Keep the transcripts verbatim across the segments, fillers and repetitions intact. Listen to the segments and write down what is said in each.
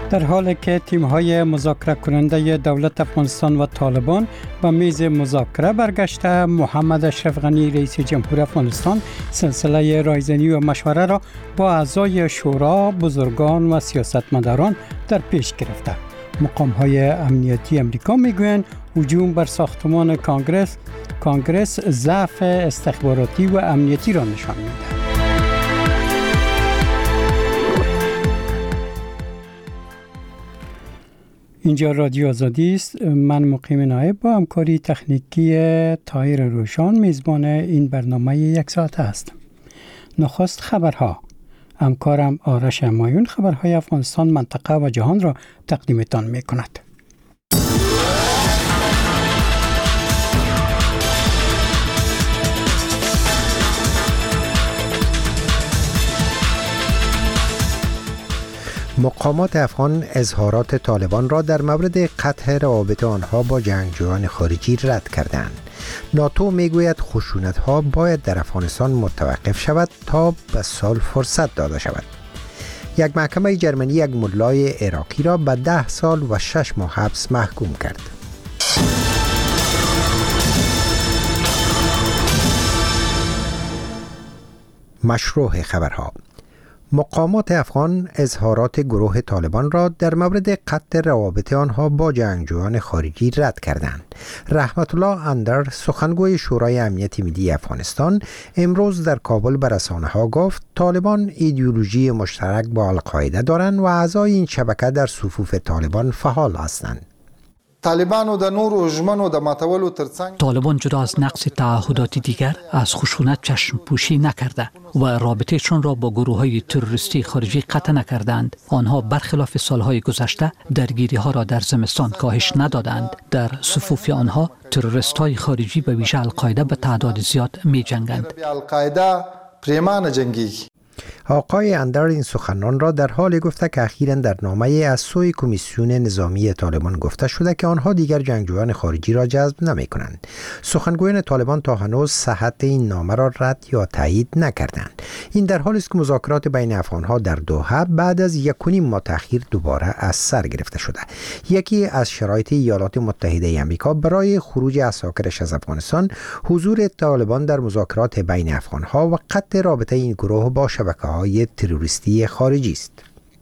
در حالی که تیم‌های مذاکره کننده دولت افغانستان و طالبان به میز مذاکره برگشته، محمد اشرف غنی رئیس جمهور افغانستان سلسله رایزنی و مشوره را با اعضای شورا، بزرگان و سیاستمداران در پیش گرفته. مقام‌های امنیتی امریکا میگویند هجوم بر ساختمان کانگرس کانگرس ضعف استخباراتی و امنیتی را نشان می‌دهد. اینجا رادیو آزادی است. من مقیم نایب با همکاری تکنیکی طاهر روشان میزبان این برنامه یک ساعته هستم. نخست خبرها. همکارم آرش همایون خبرهای افغانستان، منطقه و جهان را تقدیمتان میکند. مقامات افغان اظهارات طالبان را در مورد قطع روابط آنها با جنگجویان خارجی رد کردند. ناتو میگوید خشونت‌ها باید در افغانستان متوقف شود تا به صلح فرصت داده شود. یک محکمه جرمنی یک ملای عراقی را به ده سال و شش ماه حبس محکوم کرد. مشروع خبرها. مقامات افغان اظهارات گروه طالبان را در مورد قطع روابط آنها با جنگجویان خارجی رد کردند. رحمت الله اندر، سخنگوی شورای امنیت ملی افغانستان، امروز در کابل به رسانه‌ها گفت طالبان ایدئولوژی مشترک با القاعده دارند و اعضای این شبکه در صفوف طالبان فعال هستند. طالبان د نورو ژمنو د ماتولو ترڅنګ طالبان جدا از نقض تعهدات دیگر از خشونت چشم پوشی نکرده و رابطهشان را با گروه‌های تروریستی خارجی قطع نکردند. آنها برخلاف سالهای گذشته درگیری ها را در زمستان کاهش ندادند. در صفوف آنها تروریست‌های خارجی به ویژه القاعده به تعداد زیاد می‌جنگند. القاعده پریمان جنگی. آقای اندر این سخنان را در حال گفته که اخیراً در نامه از سوی کمیسیون نظامی طالبان گفته شده که آنها دیگر جنگجویان خارجی را جذب نمی کنند. سخنگویان طالبان تا هنوز صحت این نامه را رد یا تایید نکردند. این در حالی است که مذاکرات بین افغانها در دوحه بعد از یک و نیم ماه تأخیر دوباره از سر گرفته شده. یکی از شرایط ایالات متحده آمریکا برای خروج عساکرش از افغانستان حضور طالبان در مذاکرات بین افغانها و قطع رابطه این گروه با شبکه‌های تروریستی خارجی است.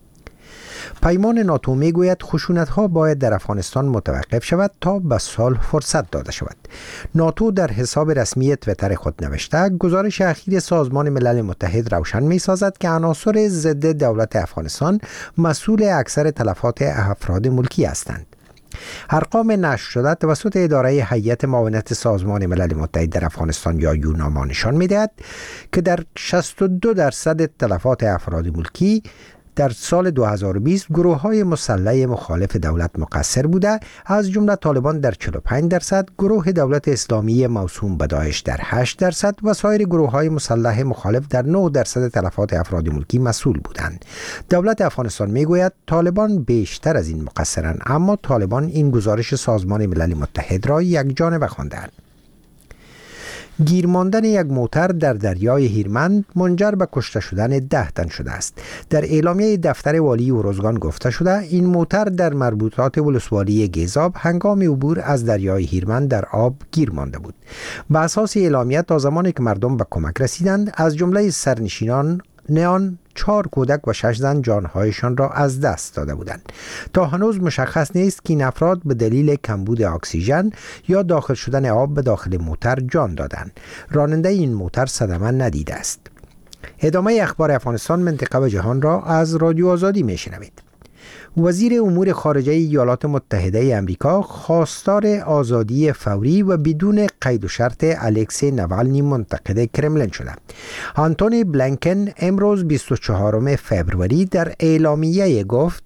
پیمان ناتو میگوید خشونت‌ها باید در افغانستان متوقف شود تا به صلح فرصت داده شود. ناتو در حساب رسمی تویتر خود نوشته گزارش اخیر سازمان ملل متحد روشن می‌سازد که عناصر ضد دولت افغانستان مسئول اکثر تلفات افراد ملکی هستند. ارقام نشر شده توسط اداره هیئت معاونت سازمان ملل متحد در افغانستان یا یوناما نشان می‌دهد که در شصت و دو درصد تلفات افراد ملکی در سال دو هزار و بیست گروه‌های مسلح مخالف دولت مقصر بوده، از جمله طالبان در چهل و پنج درصد، گروه دولت اسلامی موسوم به داعش در هشت درصد و سایر گروه‌های مسلح مخالف در نه درصد تلفات افراد ملکی مسئول بودند. دولت افغانستان میگوید طالبان بیشتر از این مقصرند، اما طالبان این گزارش سازمان ملل متحد را یکجانبه خواندند. گیر ماندن یک موتر در دریای هیرمند منجر به کشته شدن ده تن شده است. در اعلامیه دفتر والی اروزگان گفته شده این موتر در مربوطات ولسوالی گیزاب هنگام عبور از دریای هیرمند در آب گیر مانده بود. به اساس اعلامیه تا زمانی که مردم به کمک رسیدند از جمله سرنشینان نیان چهار کودک و شش زن جانهایشان را از دست داده بودند. تا هنوز مشخص نیست که این افراد به دلیل کمبود اکسیژن یا داخل شدن آب به داخل موتر جان دادند. راننده این موتر صدمه ندیده است. ادامه اخبار افغانستان، منطقه و جهان را از رادیو آزادی میشنوید. وزیر امور خارجه ایالات متحده آمریکا خواستار آزادی فوری و بدون قید و شرط الکسی نوالنی منتقد کرملین شده. آنتونی بلینکن امروز بیست و چهارم فوریه در اعلامیه گفت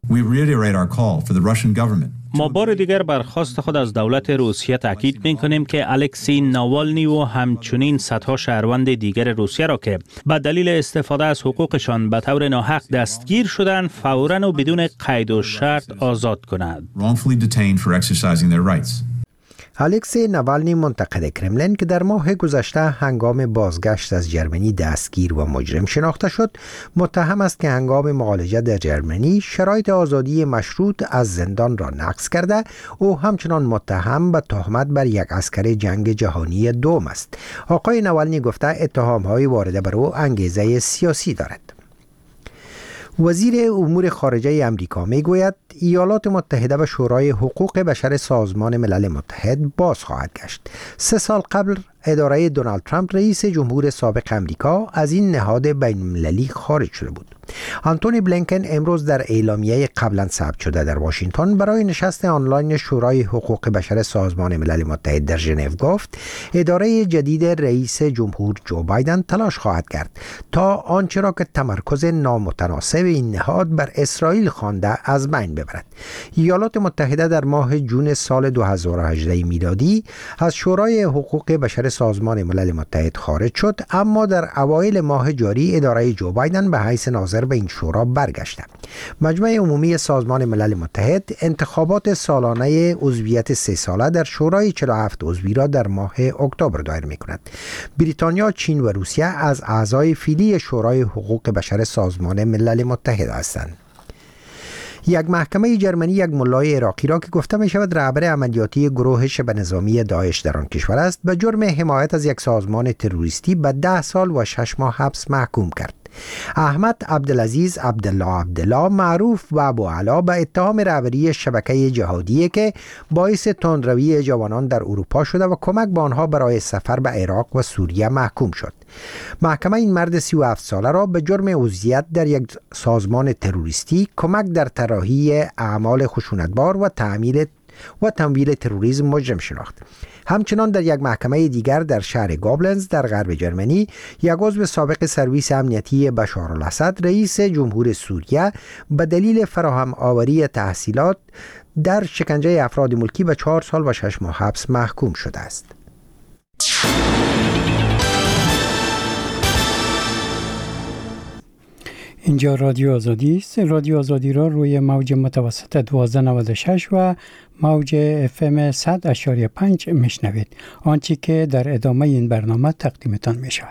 ما بار دیگر برخواست خود از دولت روسیه تاکید می‌کنیم که الکسی ناوالنی و همچنین صدها شهروند دیگر روسیه را که به دلیل استفاده از حقوقشان به طور ناحق دستگیر شدند فوراً و بدون قید و شرط آزاد کنند. الکسی نوالنی منتقد کرملین که در ماه گذشته هنگام بازگشت از جرمنی دستگیر و مجرم شناخته شد، متهم است که هنگام معالجه در جرمنی شرایط آزادی مشروط از زندان را نقض کرده. او همچنان متهم به تهمت بر یک عسکر جنگ جهانی دوم است. آقای نوالنی گفته اتهام‌های وارده بر او انگیزه سیاسی دارد. وزیر امور خارجه امریکا میگوید ایالات متحده به شورای حقوق بشر سازمان ملل متحد باز خواهد گشت. سه سال قبل اداره دونالد ترامپ رئیس جمهور سابق امریکا از این نهاد بین المللی خارج شده بود. آنتونی بلینکن امروز در اعلامیه قبلا ثبت شده در واشنگتن برای نشست آنلاین شورای حقوق بشر سازمان ملل متحد در ژنو گفت اداره جدید رئیس جمهور جو بایدن تلاش خواهد کرد تا آنچه را که تمرکز نامتناسب این نهاد بر اسرائیل خوانده از بین ببرد. ایالات متحده در ماه جون سال دو هزار و هجده میلادی از شورای حقوق بشر سازمان ملل متحد خارج شد، اما در اوایل ماه جاری اداره جو بایدن به حیث ناظر به این شورا برگشته. مجمع عمومی سازمان ملل متحد انتخابات سالانه عضویت سه ساله در شورای چهل و هفت عضوی را در ماه اکتبر دایر می‌کند. بریتانیا، چین و روسیه از اعضای فعلی شورای حقوق بشر سازمان ملل متحد هستند. یک محکمه جرمنی یک ملای عراقی را که گفته می شود رهبر عملیاتی گروه شبه نظامی داعش در آن کشور است به جرم حمایت از یک سازمان تروریستی به ده سال و شش ماه حبس محکوم کرد. احمد عبدالعزیز عبدالله عبدالله معروف و ابو علا به اتهام رهبری شبکه جهادی که باعث تندروی جوانان در اروپا شده و کمک به آنها برای سفر به عراق و سوریه محکوم شد. محکمه این مرد سی و هفت ساله را به جرم عضویت در یک سازمان تروریستی، کمک در طراحی اعمال خشونتبار و تعمیل و تمویل تروریسم مجرم شناخت. همچنان در یک محکمه دیگر در شهر گابلنز در غرب جرمنی یک عضو سابق سرویس امنیتی بشار الاسد رئیس جمهور سوریه به دلیل فراهم آوری تحصیلات در شکنجه افراد ملکی به چهار سال و شش ماه حبس محکوم شده است. اینجا رادیو آزادی است. رادیو آزادی را روی موج متوسط دوازده نود و شش و موج اف ام صد و پنج میشنوید. آنچه که در ادامه این برنامه تقدیمتان می شود.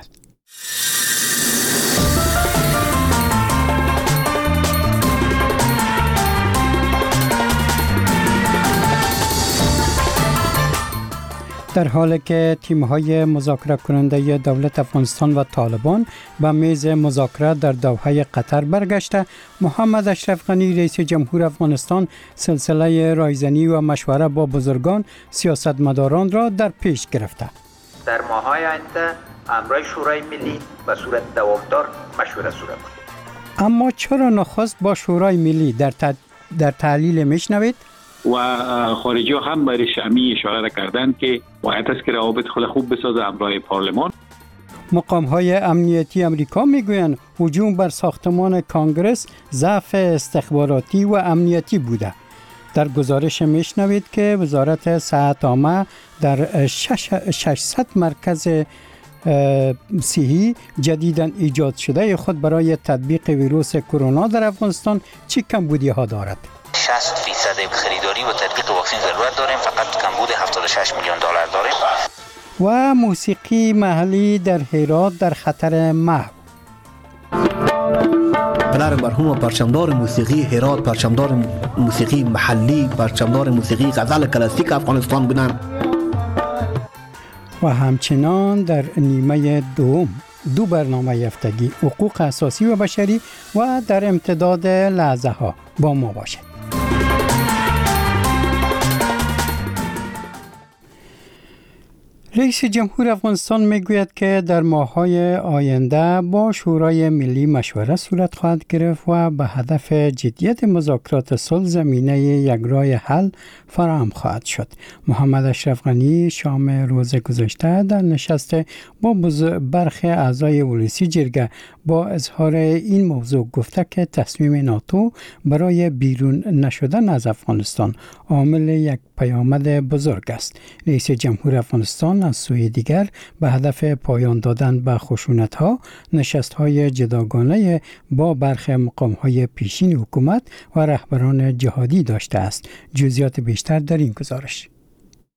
در حالی که تیم‌های مذاکره کننده دولت افغانستان و طالبان به میز مذاکره در دوحه قطر برگشته، محمد اشرف غنی رئیس جمهور افغانستان سلسله رایزنی و مشوره با بزرگان سیاستمداران را در پیش گرفته. در ماه‌های آینده امرای شورای ملی به صورت دوامدار مشوره صورت کنید. اما چرا نخست با شورای ملی در ت... در تحلیل میشنوید؟ و خارجی ها هم برای شمی اشاره کردن که باید است که روابط خود خوب بسازه همراه پارلمان. مقام های امنیتی امریکا میگویند هجوم بر ساختمان کانگرس ضعف استخباراتی و امنیتی بوده. در گزارش میشنوید که وزارت صحت عامه در ششصد مرکز صحی جدیداً ایجاد شده خود برای تطبیق ویروس کرونا در افغانستان چی کمبودی ها دارد؟ شصت فیصد خریداری و تطبیق واکسن ضرورت داریم، فقط کمبود هفتاد و شش میلیون دلار داریم. و موسیقی محلی در هرات در خطر محو. پدر مرحوم پرچمدار موسیقی هرات، پرچمدار موسیقی محلی، پرچمدار موسیقی غزل کلاسیک افغانستان بودند. و همچنان در نیمه دوم دو برنامه هفتگی حقوق اساسی و بشری و در امتداد لحظه ها با ما باشد. رئیس جمهور افغانستان میگوید که در ماه‌های آینده با شورای ملی مشوره صورت خواهد گرفت و به هدف جدیت مذاکرات صلح زمینه یک راه حل فراهم خواهد شد. محمد اشرف غنی شام روز گذشته در نشست با برخی اعضای ولسی جرگه با اظهار این موضوع گفته که تصمیم ناتو برای بیرون نشدن از افغانستان عامل یک پیامد بزرگ است. رئیس جمهور افغانستان از سوی دیگر به هدف پایان دادن به خشونت‌ها نشست‌های جداگانه با برخی مقام‌های پیشین حکومت و رهبران جهادی داشته است. جزئیات بیشتر در این گزارش.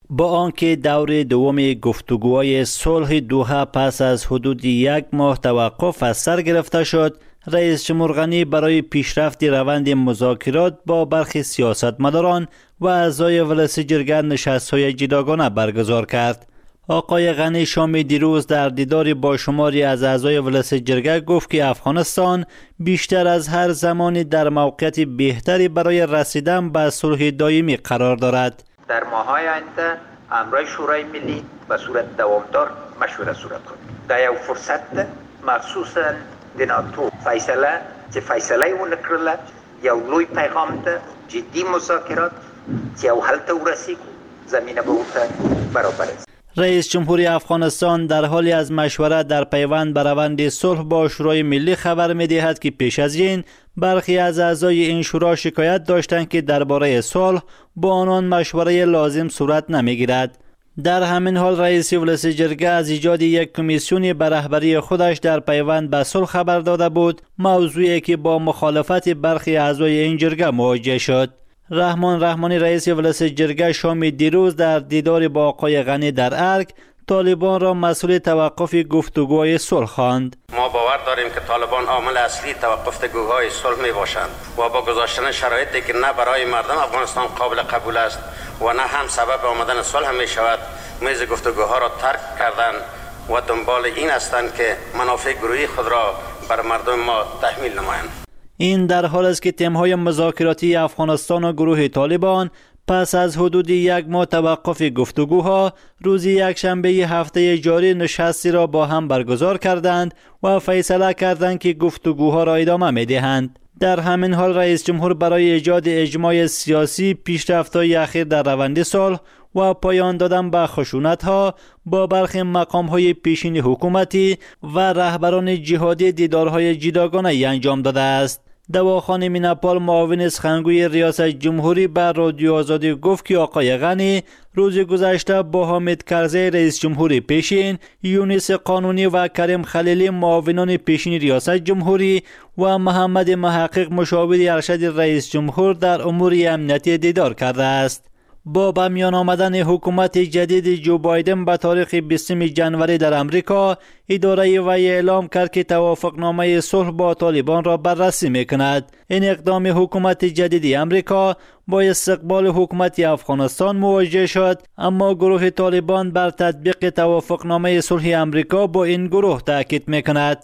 با آنکه دور دوم گفتگوهای صلح دوحه پس از حدود یک ماه توقف از سر گرفته شد، رئیس جمهور غنی برای پیشرفت روند مذاکرات با برخی سیاستمداران و اعضای مجلس جرگه نشست‌های جداگانه برگزار کرد. آقای غنی شام دیروز در دیداری با شماری از اعضای مجلس جرگه گفت که افغانستان بیشتر از هر زمانی در موقعیت بهتری برای رسیدن به صلح دائمی قرار دارد. در ماه‌های آینده امرای شورای ملی به صورت دوامدار مشوره صورت خواهد. در یک فرصت مخصوصاً د ناتو فیصله چې فیصله ونه کړله یو لوی پیغام ده جدي مذاکرات چې یو حل ته ورسیږي زمینه به ورته برابر است. رئیس جمهوری افغانستان در حالی از مشورت در پیوند به روند صلح با شورای ملی خبر می‌دهد که پیش از این برخی از اعضای این شورا شکایت داشتند که درباره صلح با آنان مشوره لازم صورت نمی‌گیرد. در همین حال رئیس مجلس جرگه از ایجاد یک کمیسیونی به رهبری خودش در پیوند به صلح خبر داده بود، موضوعی که با مخالفت برخی اعضای این جرگه مواجه شد. رحمان رحمانی رئیس مجلس جرگه شام دیروز در دیدار با آقای غنی در ارگ طالبان را مسئول توقف گفتگوهای صلح خواند. ما باور داریم که طالبان عامل اصلی توقف گفتگوهای صلح می باشند و با گذاشتن شرایطی که نه برای مردم افغانستان قابل قبول است و نه هم سبب آمدن صلح می شود میز گفتگوها را ترک کردند و دنبال این هستند که منافع گروهی خود را بر مردم ما تحمیل نمایند. این در حال است که تیم‌های مذاکراتی افغانستان و گروه طالبان پس از حدود یک ماه توقف گفتگوها روز یکشنبه هفته جاری نشستی را با هم برگزار کردند و فیصله کردند که گفتگوها را ادامه می‌دهند. در همین حال رئیس جمهور برای ایجاد اجماع سیاسی، پیشرفت‌های اخیر در روند صلح و پایان دادن به خشونت‌ها با برخی مقام‌های پیشین حکومتی و رهبران جهادی دیدارهای جداگانه انجام داده است. دواخانه میناپال معاون سخنگوی ریاست جمهوری بر رادیو آزادی گفت که آقای غنی روز گذشته با حامد کرزی رئیس جمهوری پیشین، یونس قانونی و کریم خلیلی معاونان پیشین ریاست جمهوری و محمد محقق مشاور ارشد رئیس جمهور در امور امنیتی دیدار کرده است. با به میان آمدن حکومت جدید جو بایدن به تاریخ بیستم ژانویه در امریکا، اداره وی اعلام کرد که توافقنامه صلح با طالبان را بررسی میکند. این اقدام حکومت جدید امریکا با استقبال حکومت افغانستان مواجه شد، اما گروه طالبان بر تطبیق توافقنامه صلح امریکا با این گروه تاکید میکند.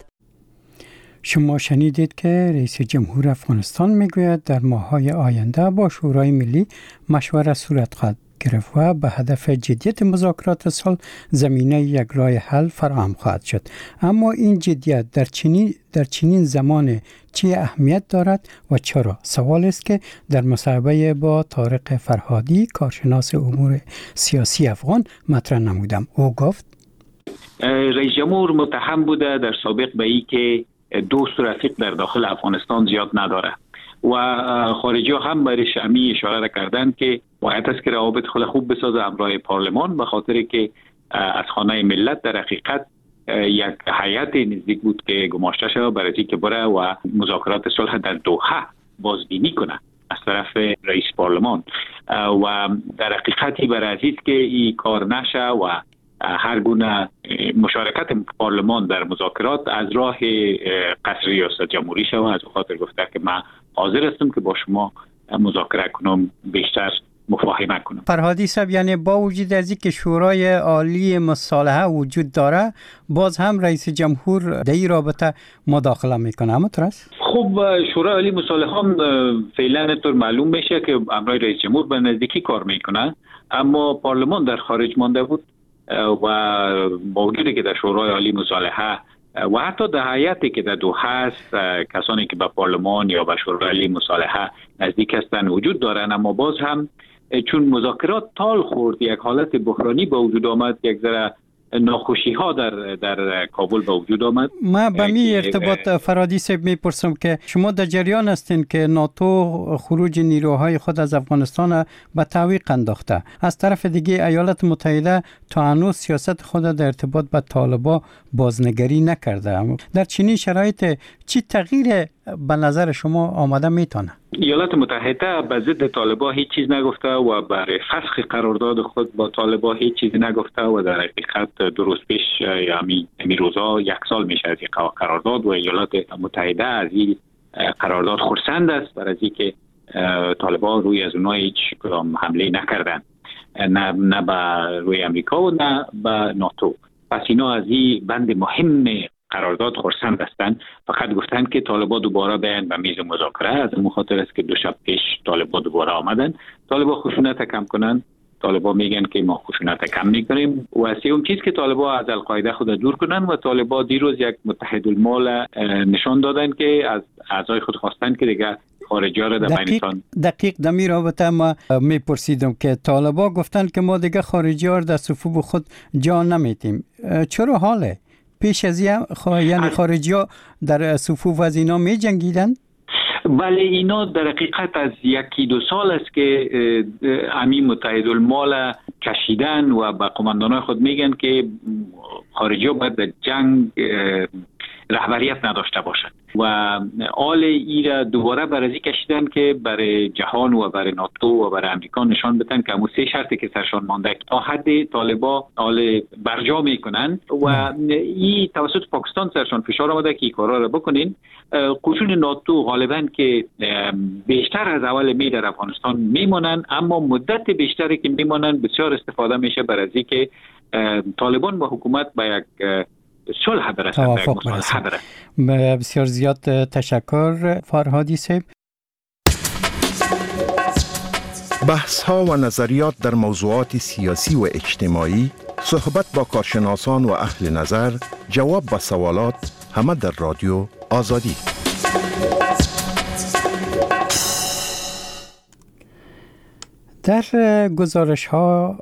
شما شنیدید که رئیس جمهور افغانستان میگوید در ماه‌های آینده با شورای ملی مشوره صورت خواهد گرفت و به هدف جدیت مذاکرات صلح زمینه یک راه حل فراهم خواهد شد. اما این جدیت در چنین در چنین زمان چه اهمیت دارد و چرا؟ سوال است که در مصاحبه با طارق فرهادی کارشناس امور سیاسی افغان مطرح نمودم. او گفت رئیس جمهور متهم بوده در سابق به این که دوست و رفیق در داخل افغانستان زیاد نداره و خارجی ها هم برش امی اشاره کردند که باید است که روابط خود خوب بسازه همراه پارلمان، به خاطر که از خانه ملت در حقیقت یک هیئت نزدیک بود که گماشته شد برای اینکه بره و مذاکرات صلح در دوحه بازبینی کنه از طرف رئیس پارلمان و در حقیقتی برای عزیز که این کار نشه و هر گونه مشارکت پارلمان در مذاکرات از راه قصر ریاست جمهوری شود. از خاطر گفته که من حاضر هستم که با شما مذاکره کنم، بیشتر مفاهمه کنم. فرهادی صاحب، یعنی با وجود از اینکه شورای عالی مصالحه وجود داره، باز هم رئیس جمهور در این رابطه مداخله میکنه، همونطور است؟ خب شورای عالی مصالحه هم فعلا طور معلوم میشه که امرای رئیس جمهور به نزدیکی کار میکنه، اما پارلمان در خارج مانده بود و با وجودی که در شورای عالی مصالحه و حتی در هیئتی که در دوحه است کسانی که به پارلمان یا به شورای عالی مصالحه نزدیک هستند وجود دارند، اما باز هم چون مذاکرات طال خورد، یک حالت بحرانی به وجود آمد، یک ذره ناخوشی ها در در کابل به وجود آمد. ما به می ارتباط فرهادی صاحب میپرسم که شما در جریان هستین که ناتو خروج نیروهای خود از افغانستان به تعویق انداخته، از طرف دیگه ایالات متحده تا هنوز سیاست خود در ارتباط با طالبان بازنگری نکرده. در چنین شرایط چی تغییر به نظر شما آمده میتونه؟ ایالات متحده به ضد طالبان هیچ چیز نگفته و برای فسخ قرارداد خود با طالبان هیچ چیز نگفته و در حقیقت دو روز پیش یعنی همین روزا یک سال میشه از این قرارداد و ایالات متحده از این قرارداد خرسند است برای اینکه طالبان روی از اونها هیچ کدام حمله نکردن، نه نه به روی امریکا و نه به ناتو. پس اینا از این بند مهم قرارداد خرسند هستند. فقط گفتن که طالبان دوباره بیان به میز مذاکره. از این خاطر است که دو شب پیش طالبان دوباره آمدن. طالبان خشونت کم کنن. طالبان میگن که ما خشونت کم میکنیم و سوم چیز که طالبان از القاعده خود دور کنن و طالبان دیروز یک متحد المال نشان دادن که از اعضای خود خواستن که دیگه خارجی ها را در بینتان دقیق دمی رابطه ما میپرسیدم که طالبان گفتن که ما دیگه خارجی ها را در صفوف خود جا نمیتیم. چرا حاله؟ پیش از این خوا... یعنی خارجی ها در صفوف از اینا می جنگیدن؟ بله، اینا در حقیقت از یکی دو سال است که امی متحد المال کشیدن و با قماندانای خود میگن که خارجی ها باید در جنگ رهبریت نداشته باشند و آل ایرا دوباره برازی کشیدن که برای جهان و برای ناتو و برای امریکا نشان بدن که همون سه شرطی که سرشان مانده تا حد طالبان آل برجا میکنن و این توسط پاکستان سرشان فشار آمده که این کارا را بکنین. قشون ناتو غالبا که بیشتر از اول می در افغانستان میمونن، اما مدت بیشتری که میمونن بسیار استفاده میشه برای که طالبان با حکومت با یک صلح برسند. توافق برسند. بسیار زیاد تشکر فرهادی صاحب. بحث ها و نظریات در موضوعات سیاسی و اجتماعی، صحبت با کارشناسان و اهل نظر، جواب به سوالات، همه در رادیو آزادی. در گزارش ها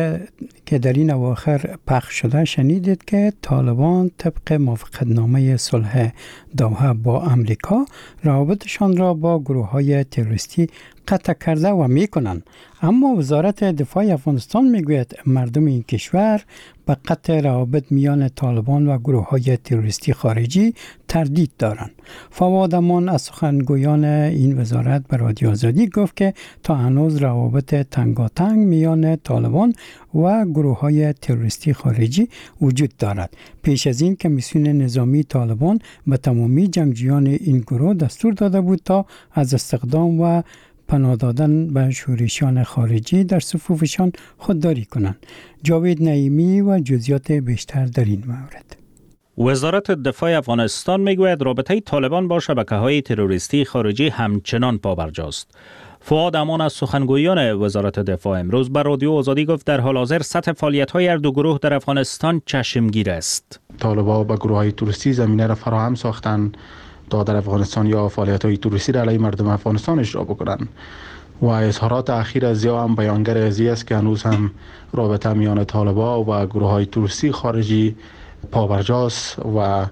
که در این اواخر پخش شده شنیدید که طالبان طبق موافقتنامه صلح دوحه با امریکا روابطشان را با گروه های تروریستی قطع کرده و می کنند. اما وزارت دفاع افغانستان می گوید مردم این کشور به قطع روابط میان طالبان و گروه های تروریستی خارجی تردید دارند. فواد امان از سخنگویان این وزارت به رادیو آزادی گفت که تا هنوز روابط تنگاتنگ میان طالبان و گروه های تروریستی خارجی وجود دارد. پیش از این کمیسیون نظامی طالبان به تمامی جنگجویان این گروه دستور داده بود تا از استخدام و پناه دادن به شورشیان خارجی در صفوفشان خودداری کنند. جاوید نعیمی و جزئیات بیشتر در این مورد. وزارت دفاع افغانستان میگوید رابطه طالبان با شبکه‌های تروریستی خارجی همچنان پابرجاست. فواد امان از سخنگویان وزارت دفاع امروز بر رادیو آزادی گفت در حال حاضر سطح فعالیت‌های هر دو گروه در افغانستان چشمگیر است. طالبان با گروه‌های تروریستی زمینه را فراهم ساختند تا در افغانستان یا فعالیت‌های تروریستی را علیه مردم افغانستان اجرا بکنند و اظهارات اخیر از یا هم بیانگر ازی است که هنوز هم رابطه میان طالبان و گروه‌های تروریستی خارجی پابرجاست و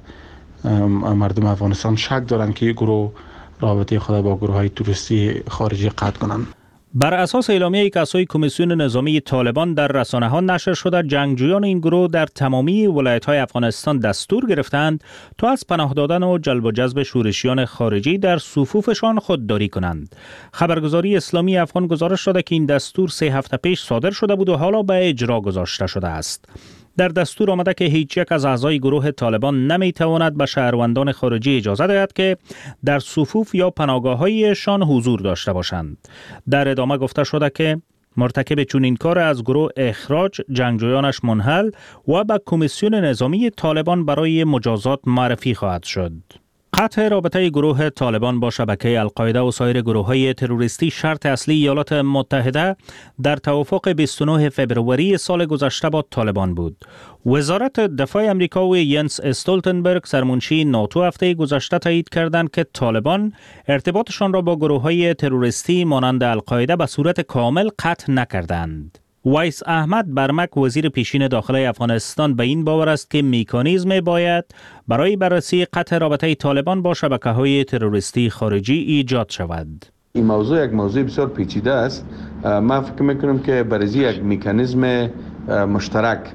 مردم افغانستان شک دارند که گروه رابطه خود با گروه‌های تروریستی خارجی قطع کنند. بر اساس اعلامیه‌ای که سوی کمیسیون نظامی طالبان در رسانه‌ها نشر شده، جنگجویان این گروه در تمامی ولایت‌های افغانستان دستور گرفتند تا از پناه دادن و جلب و جذب شورشیان خارجی در صفوفشان خودداری کنند. خبرگزاری اسلامی افغان گزارش داده که این دستور سه هفته پیش صادر شده بود و حالا به اجرا گذاشته شده است. در دستور آمده که هیچ یک از اعضای گروه طالبان نمیتواند به شهروندان خارجی اجازه دهد که در صفوف یا پناهگاه‌هایشان حضور داشته باشند. در ادامه گفته شده که مرتکب چنین کار از گروه اخراج، جنگجویانش منحل و به کمیسیون نظامی طالبان برای مجازات معرفی خواهد شد. قطع رابطه گروه طالبان با شبکه القاعده و سایر گروه‌های تروریستی شرط اصلی ایالات متحده در توافق بیست و نه فوریه سال گذشته با طالبان بود. وزارت دفاع امریکا و ینس استولتنبرگ سرمنشی ناتو هفته گذشته تایید کردند که طالبان ارتباطشان را با گروه‌های تروریستی مانند القاعده به صورت کامل قطع نکردند. ویس احمد برمک وزیر پیشین داخلی افغانستان به این باور است که مکانیزم باید برای بررسی قطع رابطه طالبان با شبکه‌های تروریستی خارجی ایجاد شود. این موضوع یک موضوع بسیار پیچیده است. من فکر میکنم که برای یک مکانیزم مشترک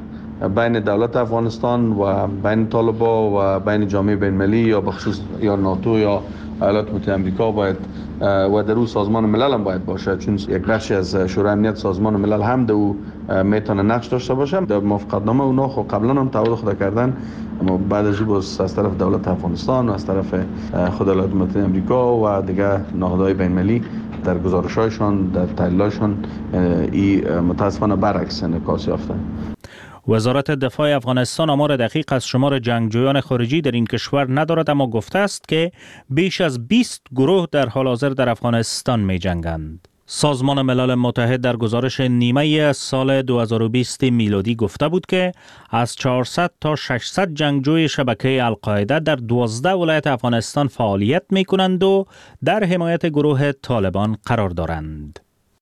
بین دولت افغانستان و بین طالبان و بین جامعه بین المللی یا بخصوص یا ناتو یا ایالات متحده آمریکا باید و در اون سازمان ملل هم باید باشه، چون یک بخشی از شورای امنیت سازمان ملل هم در او میتونه نقش داشته باشه. در موافقتنامه اونا خب قبلا هم تعهد خود کردن، اما بعد از او از طرف دولت افغانستان و از طرف خود ایالات متحده آمریکا و دیگر نهادهای بین المللی در گزارش‌هایشان در تحلیل‌هایشان این متاسفانه برعکس انعکاس یافته. وزارت دفاع افغانستان آمار دقیق از شمار جنگجویان خارجی در این کشور ندارد، اما گفته است که بیش از بیست گروه در حال حاضر در افغانستان می جنگند. سازمان ملل متحد در گزارش نیمه سال دو هزار و بیست میلادی گفته بود که از چهارصد تا ششصد جنگجوی شبکه القاعده در دوازده ولایت افغانستان فعالیت می کنند و در حمایت گروه طالبان قرار دارند.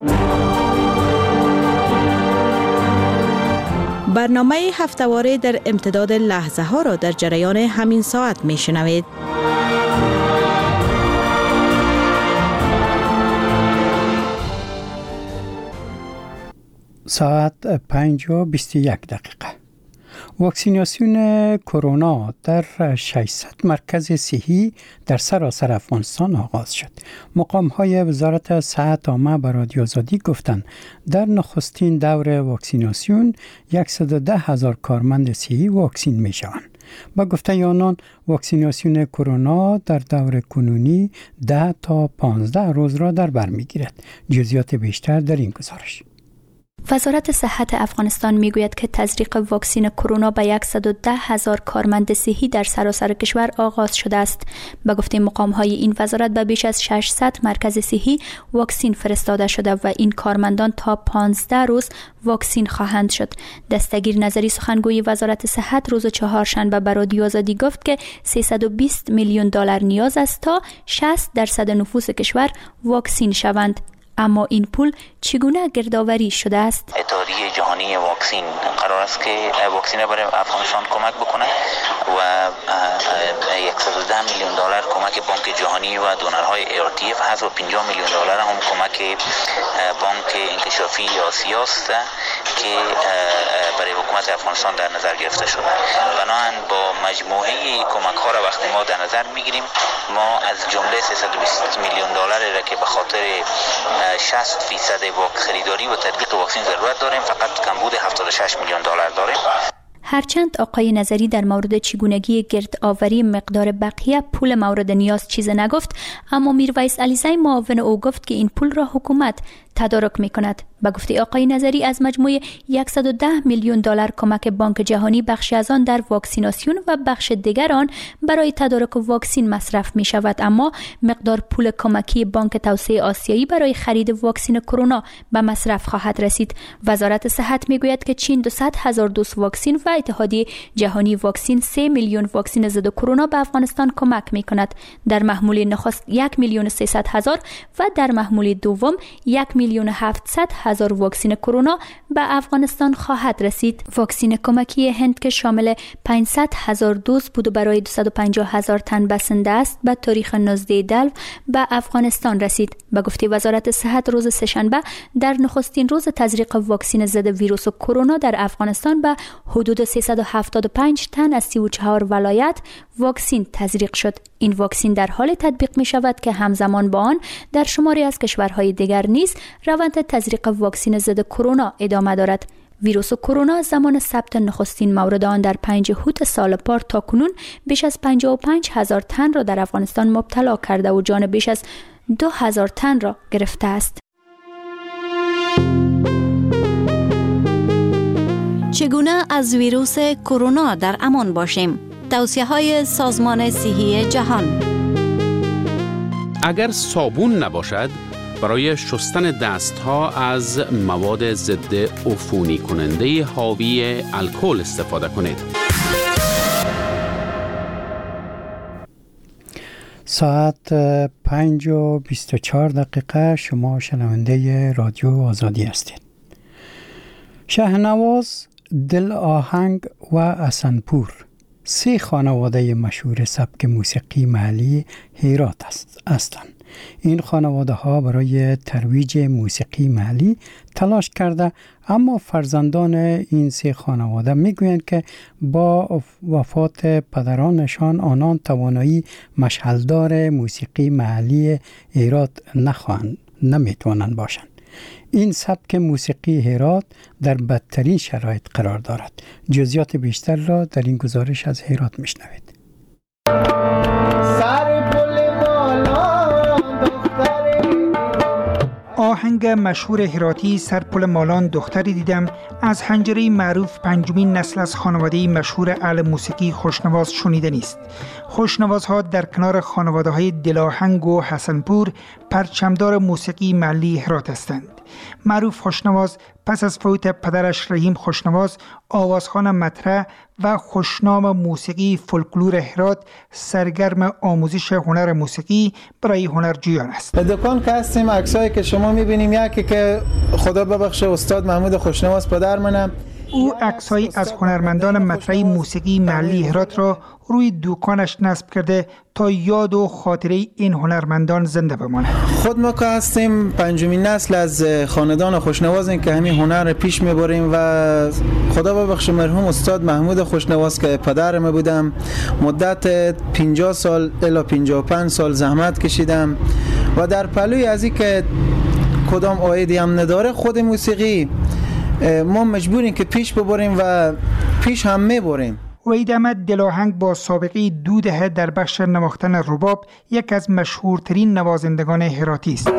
برنامه هفته‌واره در امتداد لحظه ها را در جریان همین ساعت می شنوید. ساعت پنج و بیست و یک دقیقه. واکسیناسیون کرونا در ششصد مرکز صحی در سراسر افغانستان آغاز شد. مقام‌های وزارت صحت عامه به رادیو آزادی گفتند در نخستین دور واکسیناسیون صد و ده هزار کارمند صحی واکسین می‌شوند. با گفته آنان واکسیناسیون کرونا در دور کنونی ده تا پانزده روز را در بر می‌گیرد. جزئیات بیشتر در این گزارش. وزارت صحت افغانستان میگوید که تزریق واکسن کرونا به صد و ده هزار کارمند صحی در سراسر کشور آغاز شده است. به گفته مقام‌های این وزارت به بیش از ششصد مرکز صحی واکسن فرستاده شده و این کارمندان تا پانزده روز واکسن خواهند شد. دستگیر نظری سخنگوی وزارت صحت روز چهارشنبه به رادیو آزادی گفت که سیصد و بیست میلیون دلار نیاز است تا شصت درصد نفوس کشور واکسن شوند. اما این پول چگونه گردآوری شده است؟ اتحادیه جهانی واکسن قرار است که واکسن برای افغانستان کمک بکنه و صد و ده میلیون دلار کمک بانک جهانی و دونرهای ای آر تی اف هست و پنجاه میلیون دلار هم کمک بانک انکشافی آسیا است که برای حکومت افغانستان در نظر گرفته شده. بنابراین با مجموعه کمک ها را وقتی ما در نظر میگیریم، ما از جمله سیصد و بیست میلیون دلاری را که به خاطر شصت فیصد خریداری و تطبیق واکسن ضرورت داریم، فقط کمبود هفتاد و شش میلیون دلار داریم. هرچند آقای نظری در مورد چگونگی گرد آوری مقدار بقیه پول مورد نیاز چیز نگفت، اما میرویس علیزی معاون او گفت که این پول را حکومت تدارک می کند. به گفته آقای نظری از مجموع صد و ده میلیون دلار کمک بانک جهانی بخشی از آن در واکسیناسیون و بخش دیگر آن برای تدارک واکسن مصرف می شود، اما مقدار پول کمکی بانک توسعه آسیایی برای خرید واکسن کرونا به مصرف خواهد رسید. وزارت صحت می گوید که چین دویست هزار دوز واکسن و اتحادیه جهانی واکسن سه میلیون واکسن ضد کرونا به افغانستان کمک می کند. در محموله نخست یک میلیون و سیصد هزار و در محموله دوم یک میلیون و هفتصد هزار واکسن کرونا به افغانستان خواهد رسید. واکسن کمکی هند که شامل پانصد هزار دوز بود و برای دویست و پنجاه هزار تن بسنده است، به تاریخ نوزده دلو به افغانستان رسید. به گفته وزارت صحت روز سه‌شنبه در نخستین روز تزریق واکسن ضد ویروس کرونا در افغانستان به حدود سیصد و هفتاد و پنج تن از سی و چهار ولایت واکسن تزریق شد. این واکسن در حال تطبیق می شود که همزمان با آن در شماری از کشورهای دیگر نیز روند تزریق واکسن ضد کرونا ادامه دارد. ویروس کرونا زمان ثبت نخستین مورد آن در پنج هوت سال پار تا کنون بیش از پنجاه و پنج هزار تن را در افغانستان مبتلا کرده و جان بیش از دو هزار تن را گرفته است. چگونه از ویروس کرونا در امان باشیم؟ توصیه های سازمان صحی جهان. اگر صابون نباشد، برای شستن دستها از مواد ضد عفونی کننده حاوی الکل استفاده کنید. ساعت پنج و بیست و چهار دقیقه. شما شنونده رادیو آزادی هستید. شهنواز، دل آهنگ و اسنپور سه خانواده مشهور سبک موسیقی محلی هرات است هستند. این خانواده ها برای ترویج موسیقی محلی تلاش کرده، اما فرزندان این سه خانواده میگویند که با وفات پدرانشان آنان توانایی مشعلدار موسیقی محلی هرات نخواهند نمیتوانند باشند. این سبک موسیقی هرات در بدترین شرایط قرار دارد. جزئیات بیشتر را در این گزارش از هرات میشنوید. آهنگ مشهور هراتی سرپل مالان دختری دیدم از حنجره معروف پنجمین نسل از خانواده مشهور اهل موسیقی خوشنواز شنیده نیست. خوشنوازها در کنار خانواده های دلاهنگ و حسنپور پرچمدار موسیقی محلی هرات هستند. معروف خوشنواز پس از فوت پدرش رحیم خوشنواز آوازخوان مطرح و خوشنام موسیقی فولکلور هرات سرگرم آموزش هنر موسیقی برای هنرجویان است. به دکان که هستیم عکسایی که شما میبینیم یکی که خدا ببخشه استاد محمود خوشنواز پدر منم، او عکسایی از هنرمندان مطرح موسیقی محلی هرات را روی دکانش نصب کرده تا یاد و خاطره این هنرمندان زنده بماند. خود ما که هستیم پنجمین نسل از خاندان خوشنوازیم که همین هنر پیش میبریم و خدا ببخشه مرحوم استاد محمود خوشنواز که پدر ما بودم مدت پنجاه سال الی پنجاه و پنج سال زحمت کشیدم و در پلوی از این که کدام عایدی هم نداره خود موسیقی ما مجبوریم که پیش ببریم و پیش هم میبریم. وحید احمد دلاهنگ با سابقه دو دهه در بخش نواختن رباب یک از مشهورترین نوازندگان هراتی است.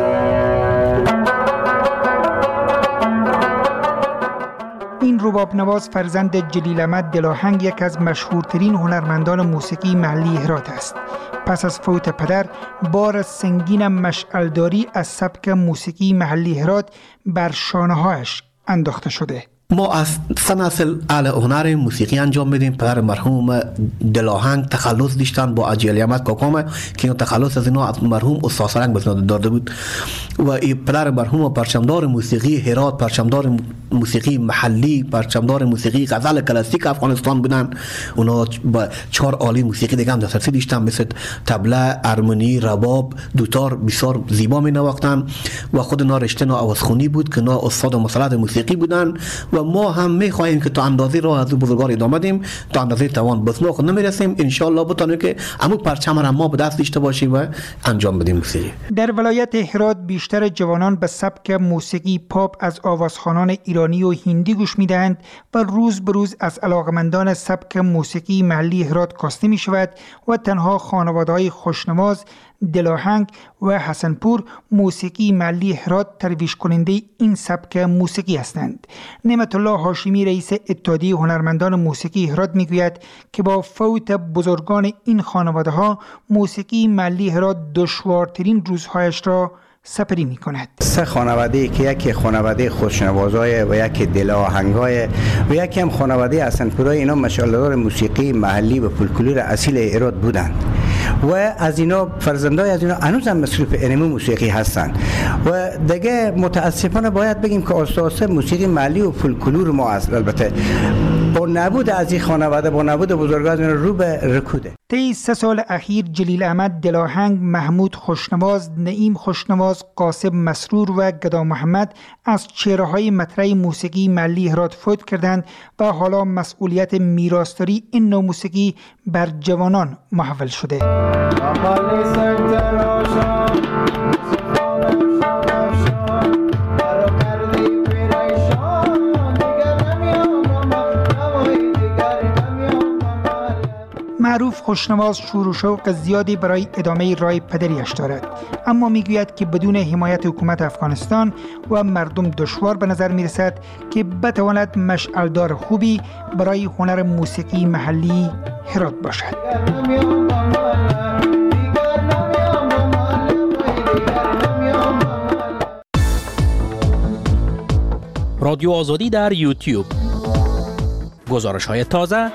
این رباب نواز فرزند جلیل احمد دلاهنگ یک از مشهورترین هنرمندان موسیقی محلی هرات است. پس از فوت پدر بار سنگین مشعلداری از سبک موسیقی محلی هرات بر شانه‌هایش انداخته شده. ما از سه نسل اهل هنر موسیقی انجام میدیم. پدر مرحوم دلاهنگ تخلص داشتن با اجیال احمد کاکام که این تخلص از اینا از مرحوم استاد سرنگ بسناد داده بود و این پدر مرحوم پرچمدار موسیقی هرات، پرچمدار موسیقی محلی، پرچمدار موسیقی غزل کلاسیک افغانستان بودن. اونا با چهار آله موسیقی دیگه هم دسترسی داشتن مثل طبله، ارمنی، رباب، دوتار بسیار زیبا می نواختن و خود اینا رشته آوازخوانی بود که اینا استاد مسلط موسیقی بودن و ما هم می‌خواهیم که تا اندازه راه از بزرگوار ادامه بدیم، تا اندازه توان بس ما خود نمی‌رسیم ان شاء الله بتونیم که همون پرچم را ما به دست داشته باشیم و انجام بدیم موسیقی. در ولایت هرات بیشتر جوانان به سبک موسیقی پاپ از آوازخوانان ایرانی و هندی گوش می‌دهند و روز به روز از علاقمندان سبک موسیقی محلی هرات کاسته می‌شود و تنها خانواده‌های خوشنواز دلاهنگ و حسنپور موسیقی محلی هرات ترویج کننده این سبک موسیقی هستند. نعمت الله هاشمی رئیس اتحادیه هنرمندان موسیقی هرات میگوید که با فوت بزرگان این خانواده ها موسیقی محلی هرات دشوارترین روزهایش را سپری می کند. سه خانواده که یکی خانواده خوشنوازای و یکی دلاهنگای و یکی هم خانواده حسنپورای، اینا مشعلدار موسیقی محلی و فولکلور اصیل هرات بودند و از اینا فرزندای از اینا هنوز هم مصروف علم موسیقی هستند و دیگه متاسفانه باید بگیم که آساسه موسیقی محلی و فولکلور ما است. البته با نبود از این خانواده، با نبود بزرگان رو به رکوده. طی سه سال اخیر جلیل احمد دلاهنگ، محمود خوشنواز، نعیم خوشنواز، قاسم مسرور و گدا محمد از چهره‌های مطرح موسیقی محلی هرات فوت کردند و حالا مسئولیت میراثداری این نوع موسیقی بر جوانان محول شده. معروف خوشنواز شور و شوق زیادی برای ادامه راه پدریش دارد، اما میگوید که بدون حمایت حکومت افغانستان و مردم دشوار به نظر میرسد که بتواند مشعلدار خوبی برای هنر موسیقی محلی هرات باشد. رادیو آزادی در یوتیوب، گزارش های تازه،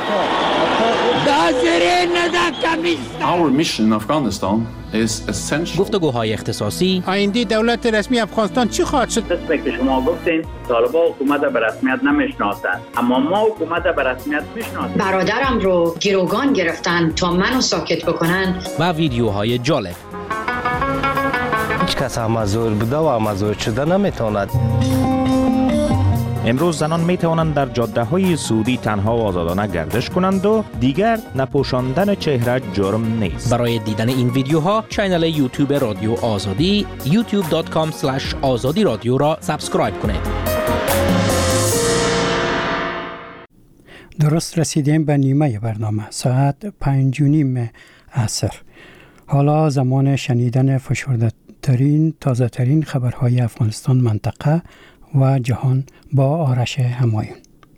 Our mission in Afghanistan is essential. گفتگوهای اختصاصی. آینده دولت رسمی افغانستان چی خواهد شد؟ قسمی که شما گفتین طالبان حکومت به رسمیت نمیشناسند، اما ما حکومت به رسمیت میشناسیم. برادرم رو گروگان گرفتن تا منو ساکت بکنن. و ویدیوهای جالب. هیچ کس هم زور بوده و هم زور شده نمیتواند. امروز زنان می توانند در جاده های سعودی تنها و آزادانه گردش کنند و دیگر نپوشاندن چهره جرم نیست. برای دیدن این ویدیوها کانال یوتیوب رادیو آزادی یوتیوب دات کام اسلش آزادی رادیو را سابسکرایب کنید. درست رسیدیم به نیمه برنامه، ساعت پنج و نیم عصر. حالا زمان شنیدن فشرده ترین تازه ترین خبرهای افغانستان، منطقه و جهان با آرش همایون.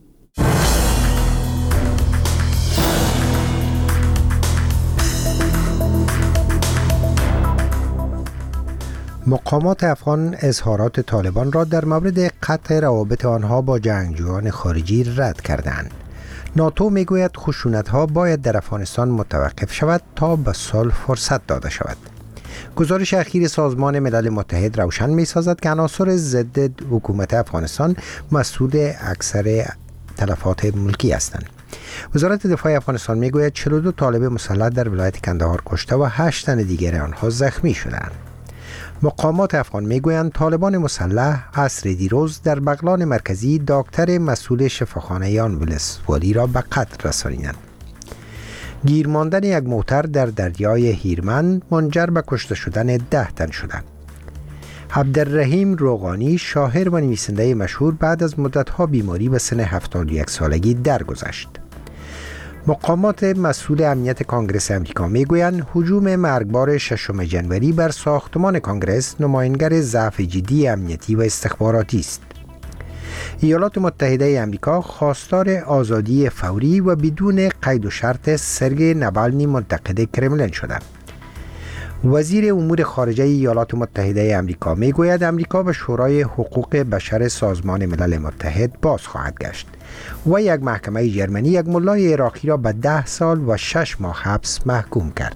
مقامات افغان اظهارات طالبان را در مورد قطع روابط آنها با جنگجویان خارجی رد کردند. ناتو میگوید خشونت‌ها باید در افغانستان متوقف شود تا به صلح فرصت داده شود. گزارش اخیر سازمان ملل متحد روشن می‌سازد که عناصر ضد حکومت افغانستان مسئول اکثر تلفات ملکی هستند. وزارت دفاع افغانستان میگوید چهل و دو طالب مسلح در ولایت کندهار کشته و هشت تن دیگر آنها زخمی شدند. مقامات افغان میگویند طالبان مسلح عصر دیروز در بغلان مرکزی دکتر مسئول شفاخانه آمبولانس والی را به قتل رسانیدند. گیر ماندن یک موتر در دریای هیرمند منجر به کشته شدن ده تن شدند. عبدالرحیم روغانی، شاعر و نویسنده مشهور، بعد از مدت‌ها بیماری به سن هفتاد و یک سالگی درگذشت. مقامات مسئول امنیت کانگرس امریکا میگویند هجوم مرگبار ششم جنوری بر ساختمان کانگرس نمایانگر ضعف جدی امنیتی و استخباراتی است. ایالات متحده امریکا خواستار آزادی فوری و بدون قید و شرط سرگئی نوالنی منتقد کرملین شده. وزیر امور خارجه ایالات متحده امریکا میگوید امریکا به شورای حقوق بشر سازمان ملل متحد باز خواهد گشت و یک محکمه جرمنی یک ملای عراقی را به ده سال و شش ماه حبس محکوم کرد.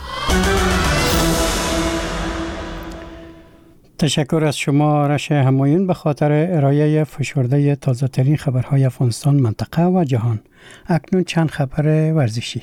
تشکر از شما آرش همایون به خاطر ارائه فشرده تازه ترین خبرهای افغانستان، منطقه و جهان. اکنون چند خبر ورزشی.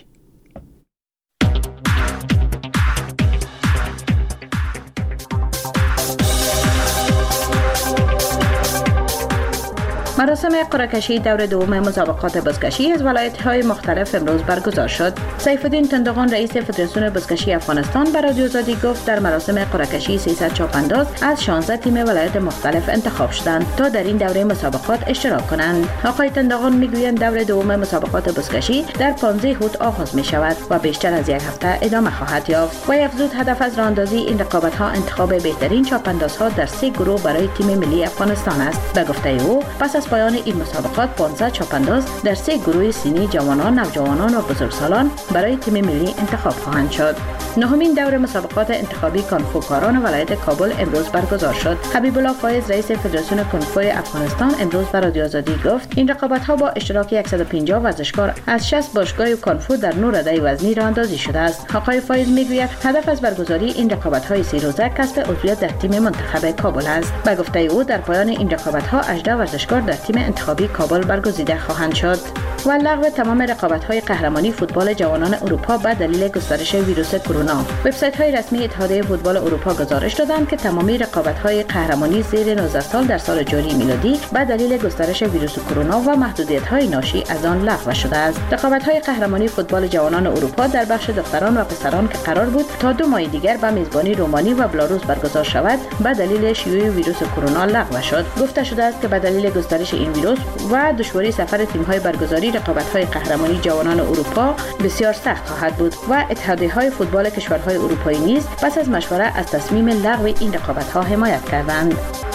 مراسم قرعه کشی دور دوم مسابقات بزکشی از ولایت‌های مختلف امروز برگزار شد. سیف الدین تندغان رئیس فدراسیون بزکشی افغانستان به رادیو آزادی گفت در مراسم قرعه کشی سیصد چاپانداز از شانزده تیم ولایت مختلف انتخاب شدند تا در این دوره مسابقات اشتراک کنند. آقای تندغان میگویند دور دوم مسابقات بزکشی در پانزده هوت آغاز می شود و بیشتر از یک هفته ادامه خواهد یافت. و افزود هدف از راهاندازی این رقابت‌ها انتخاب بهترین چاپاندازها در سه گروه برای تیم ملی افغانستان است. به گفته او پس از پایان این مسابقات پانزده چاپانداز در سه گروه سینی، جوانان، نوجوانان و بزرگسالان برای تیم ملی انتخاب خواهند شد. نهمین دور مسابقات انتخابی کانفوکاران ولایت کابل امروز برگزار شد. حبیب الله فایز رئیس فدراسیون کانفوی افغانستان امروز به رادیو آزادی گفت این رقابت‌ها با اشتراک صد و پنجاه ورزشکار از شصت باشگاه کانفو در نه رده وزنی راهاندازی شده است. آقای فایز میگوید هدف از برگزاری این رقابت‌های سه روزه کسب عضویت در تیم منتخب کابل است. به گفته او در پایان این رقابت‌ها هجده ورزشکار در تیم انتخابی کابل برگزیده خواهند شد. و لغو تمام رقابت‌های قهرمانی فوتبال جوانان اروپا به دلیل گسترش ویروس کرونا. وبسایت‌های رسمی اتحادیه فوتبال اروپا گزارش دادند که تمامی رقابت‌های قهرمانی زیر نوزده سال در سال جاری میلادی به دلیل گسترش ویروس کرونا و محدودیت‌های ناشی از آن لغو شده است. رقابت‌های قهرمانی فوتبال جوانان اروپا در بخش دختران و پسران که قرار بود تا دو ماه دیگر به میزبانی رومانی و بلاروس برگزار شود، به دلیل شیوع ویروس کرونا لغو شد. گفته شده است که به دلیل گسترش این ویروس و دشواری سفر تیم‌های برگزاری رقابت‌های قهرمانی جوانان اروپا بسیار سخت خواهد بود و اتحادیه‌های فوتبال کشورهای اروپایی نیز پس از مشوره از تصمیم لغو این رقابت‌ها حمایت کردند.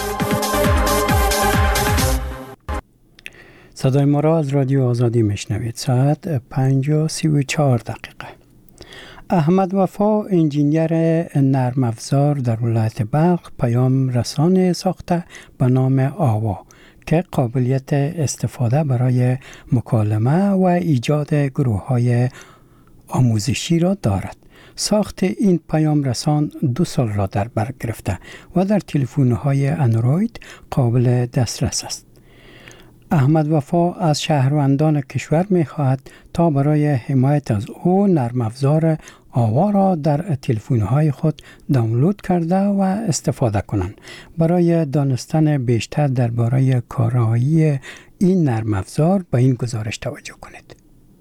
صدای ما را از رادیو آزادی میشنوید. ساعت پنج و سی و چهار دقیقه. احمد وفا، انجینیر نرم افزار در ولایت بلخ، پیام رسان ساخته به نام آوا که قابلیت استفاده برای مکالمه و ایجاد گروه‌های آموزشی را دارد. ساخت این پیام رسان دو سال را در بر گرفته و در تلفن‌های اندروید قابل دسترس است. احمد وفا از شهروندان کشور می خواهد تا برای حمایت از او نرم افزار آوا را در تلفن‌های خود دانلود کرده و استفاده کنند. برای دانستن بیشتر درباره کارایی این نرم افزار به این گزارش توجه کنید.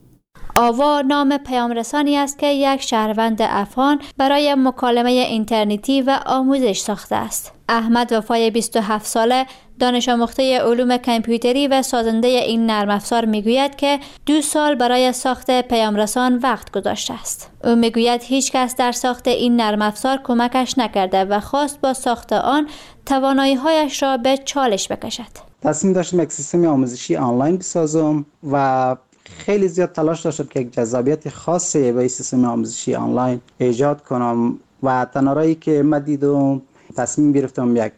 آوا نام پیامرسانی است که یک شهروند افغان برای مکالمه اینترنتی و آموزش ساخته است. احمد وفای بیست و هفت ساله دانش آموخته علوم کامپیوتری و سازنده این نرم افزار میگوید که دو سال برای ساخت پیامرسان وقت گذاشته است. او میگوید هیچ کس در ساخت این نرم افزار کمکش نکرده و خواست با ساخت آن توانایی‌هایش را به چالش بکشد. تصمیم داشتم یک سیستم آموزشی آنلاین بسازم و خیلی زیاد تلاش داشتم که یک جذابیت خاصی به این سیستم آموزشی آنلاین ایجاد کنم و تنارایی که من دیدم تصمیم گرفتم یک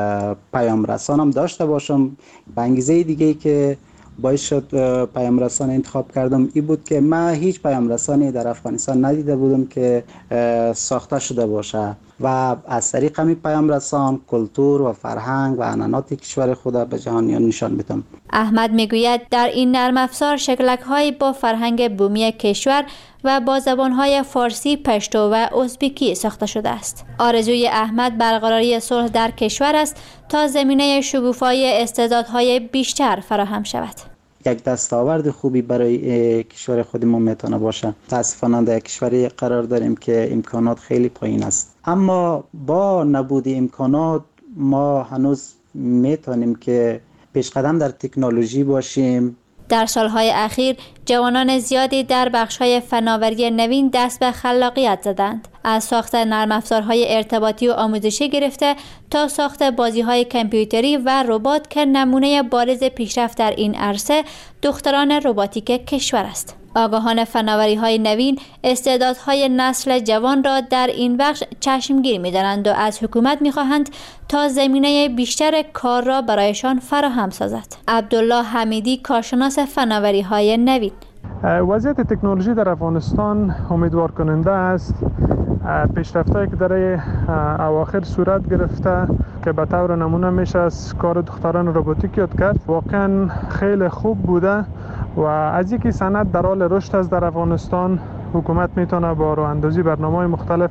پیام رسانم داشته باشم. به انگیزه دیگه ای که باعث شد پیام رسان انتخاب کردم این بود که من هیچ پیام رسانی در افغانستان ندیده بودم که ساخته شده باشه و از طریق همین پیام رسان کلتور و فرهنگ و عنعنات کشور خود به جهانیان نشان میدم. احمد میگوید در این نرم افزار شکلک‌های با فرهنگ بومی کشور و با زبان‌های فارسی، پشتو و ازبکی ساخته شده است. آرزوی احمد برقراری صلح در کشور است تا زمینه شکوفایی استعدادهای بیشتر فراهم شود. یک دستاورد خوبی برای کشور خودمون میتونه باشه. متاسفانه در کشوری قرار داریم که امکانات خیلی پایین است، اما با نبود امکانات ما هنوز میتونیم که پیشقدم در تکنولوژی باشیم. در سالهای اخیر جوانان زیادی در بخش‌های فناوری نوین دست به خلاقیت زدند. از ساخت نرم افزارهای ارتباطی و آموزشی گرفته تا ساخت بازی‌های کامپیوتری و ربات که نمونه بارز پیشرفت در این عرصه دختران رباتیک کشور است. آگاهان فناوری‌های نوین استعدادهای نسل جوان را در این بخش چشمگیر می‌دارند و از حکومت می‌خواهند تا زمینه بیشتر کار را برایشان فراهم سازد. عبدالله حمیدی کارشناس فناوری‌های نوین: وضعیت تکنولوژی در افغانستان امیدوار کننده است. پیشرفت‌هایی که در اواخر صورت گرفته که به طور نمونه میشه از کار دختران رباتیک یاد کرد واقعا خیلی خوب بوده و از اینکه صنعت در حال رشد است در افغانستان، حکومت میتونه با راه اندازی برنامه‌های مختلف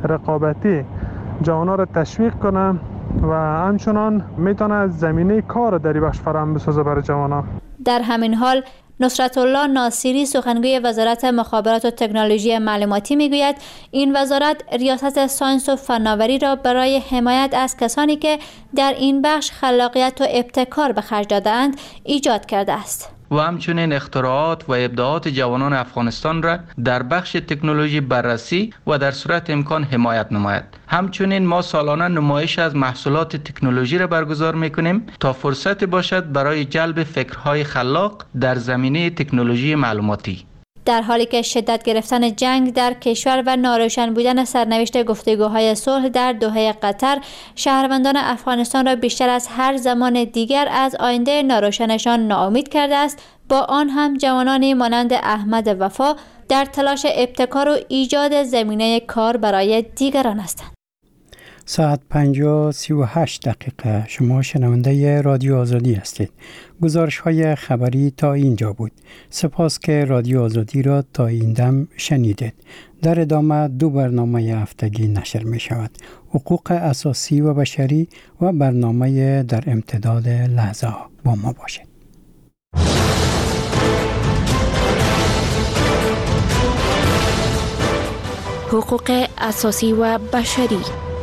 رقابتی جوانان را تشویق کنه و همچنان میتونه زمینه کار در این بخش فراهم بسازه برای جوانان. در همین حال نصرت الله ناصری سخنگوی وزارت مخابرات و تکنولوژی معلوماتی میگوید این وزارت ریاست ساینس و فناوری را برای حمایت از کسانی که در این بخش خلاقیت و ابتکار به خرج داده‌اند ایجاد کرده است و همچنین اختراعات و ابداعات جوانان افغانستان را در بخش تکنولوژی بررسی و در صورت امکان حمایت نماید. همچنین ما سالانه نمایش از محصولات تکنولوژی را برگزار میکنیم تا فرصت باشد برای جلب فکرهای خلاق در زمینه تکنولوژی معلوماتی. در حالی که شدت گرفتن جنگ در کشور و ناروشن بودن سرنوشت گفتگوهای صلح در دوحه قطر شهروندان افغانستان را بیشتر از هر زمان دیگر از آینده ناروشنشان ناامید کرده است، با آن هم جوانانی مانند احمد وفا در تلاش ابتکار و ایجاد زمینه کار برای دیگران هستند. ساعت پنج و سی و هشت دقیقه. شما شنونده رادیو آزادی هستید. گزارش های خبری تا اینجا بود. سپاس که رادیو آزادی را تا این دم شنیدید. در ادامه دو برنامه هفتگی نشر می شود: حقوق اساسی و بشری و برنامه در امتداد لحظه ها. با ما باشید. حقوق اساسی و بشری.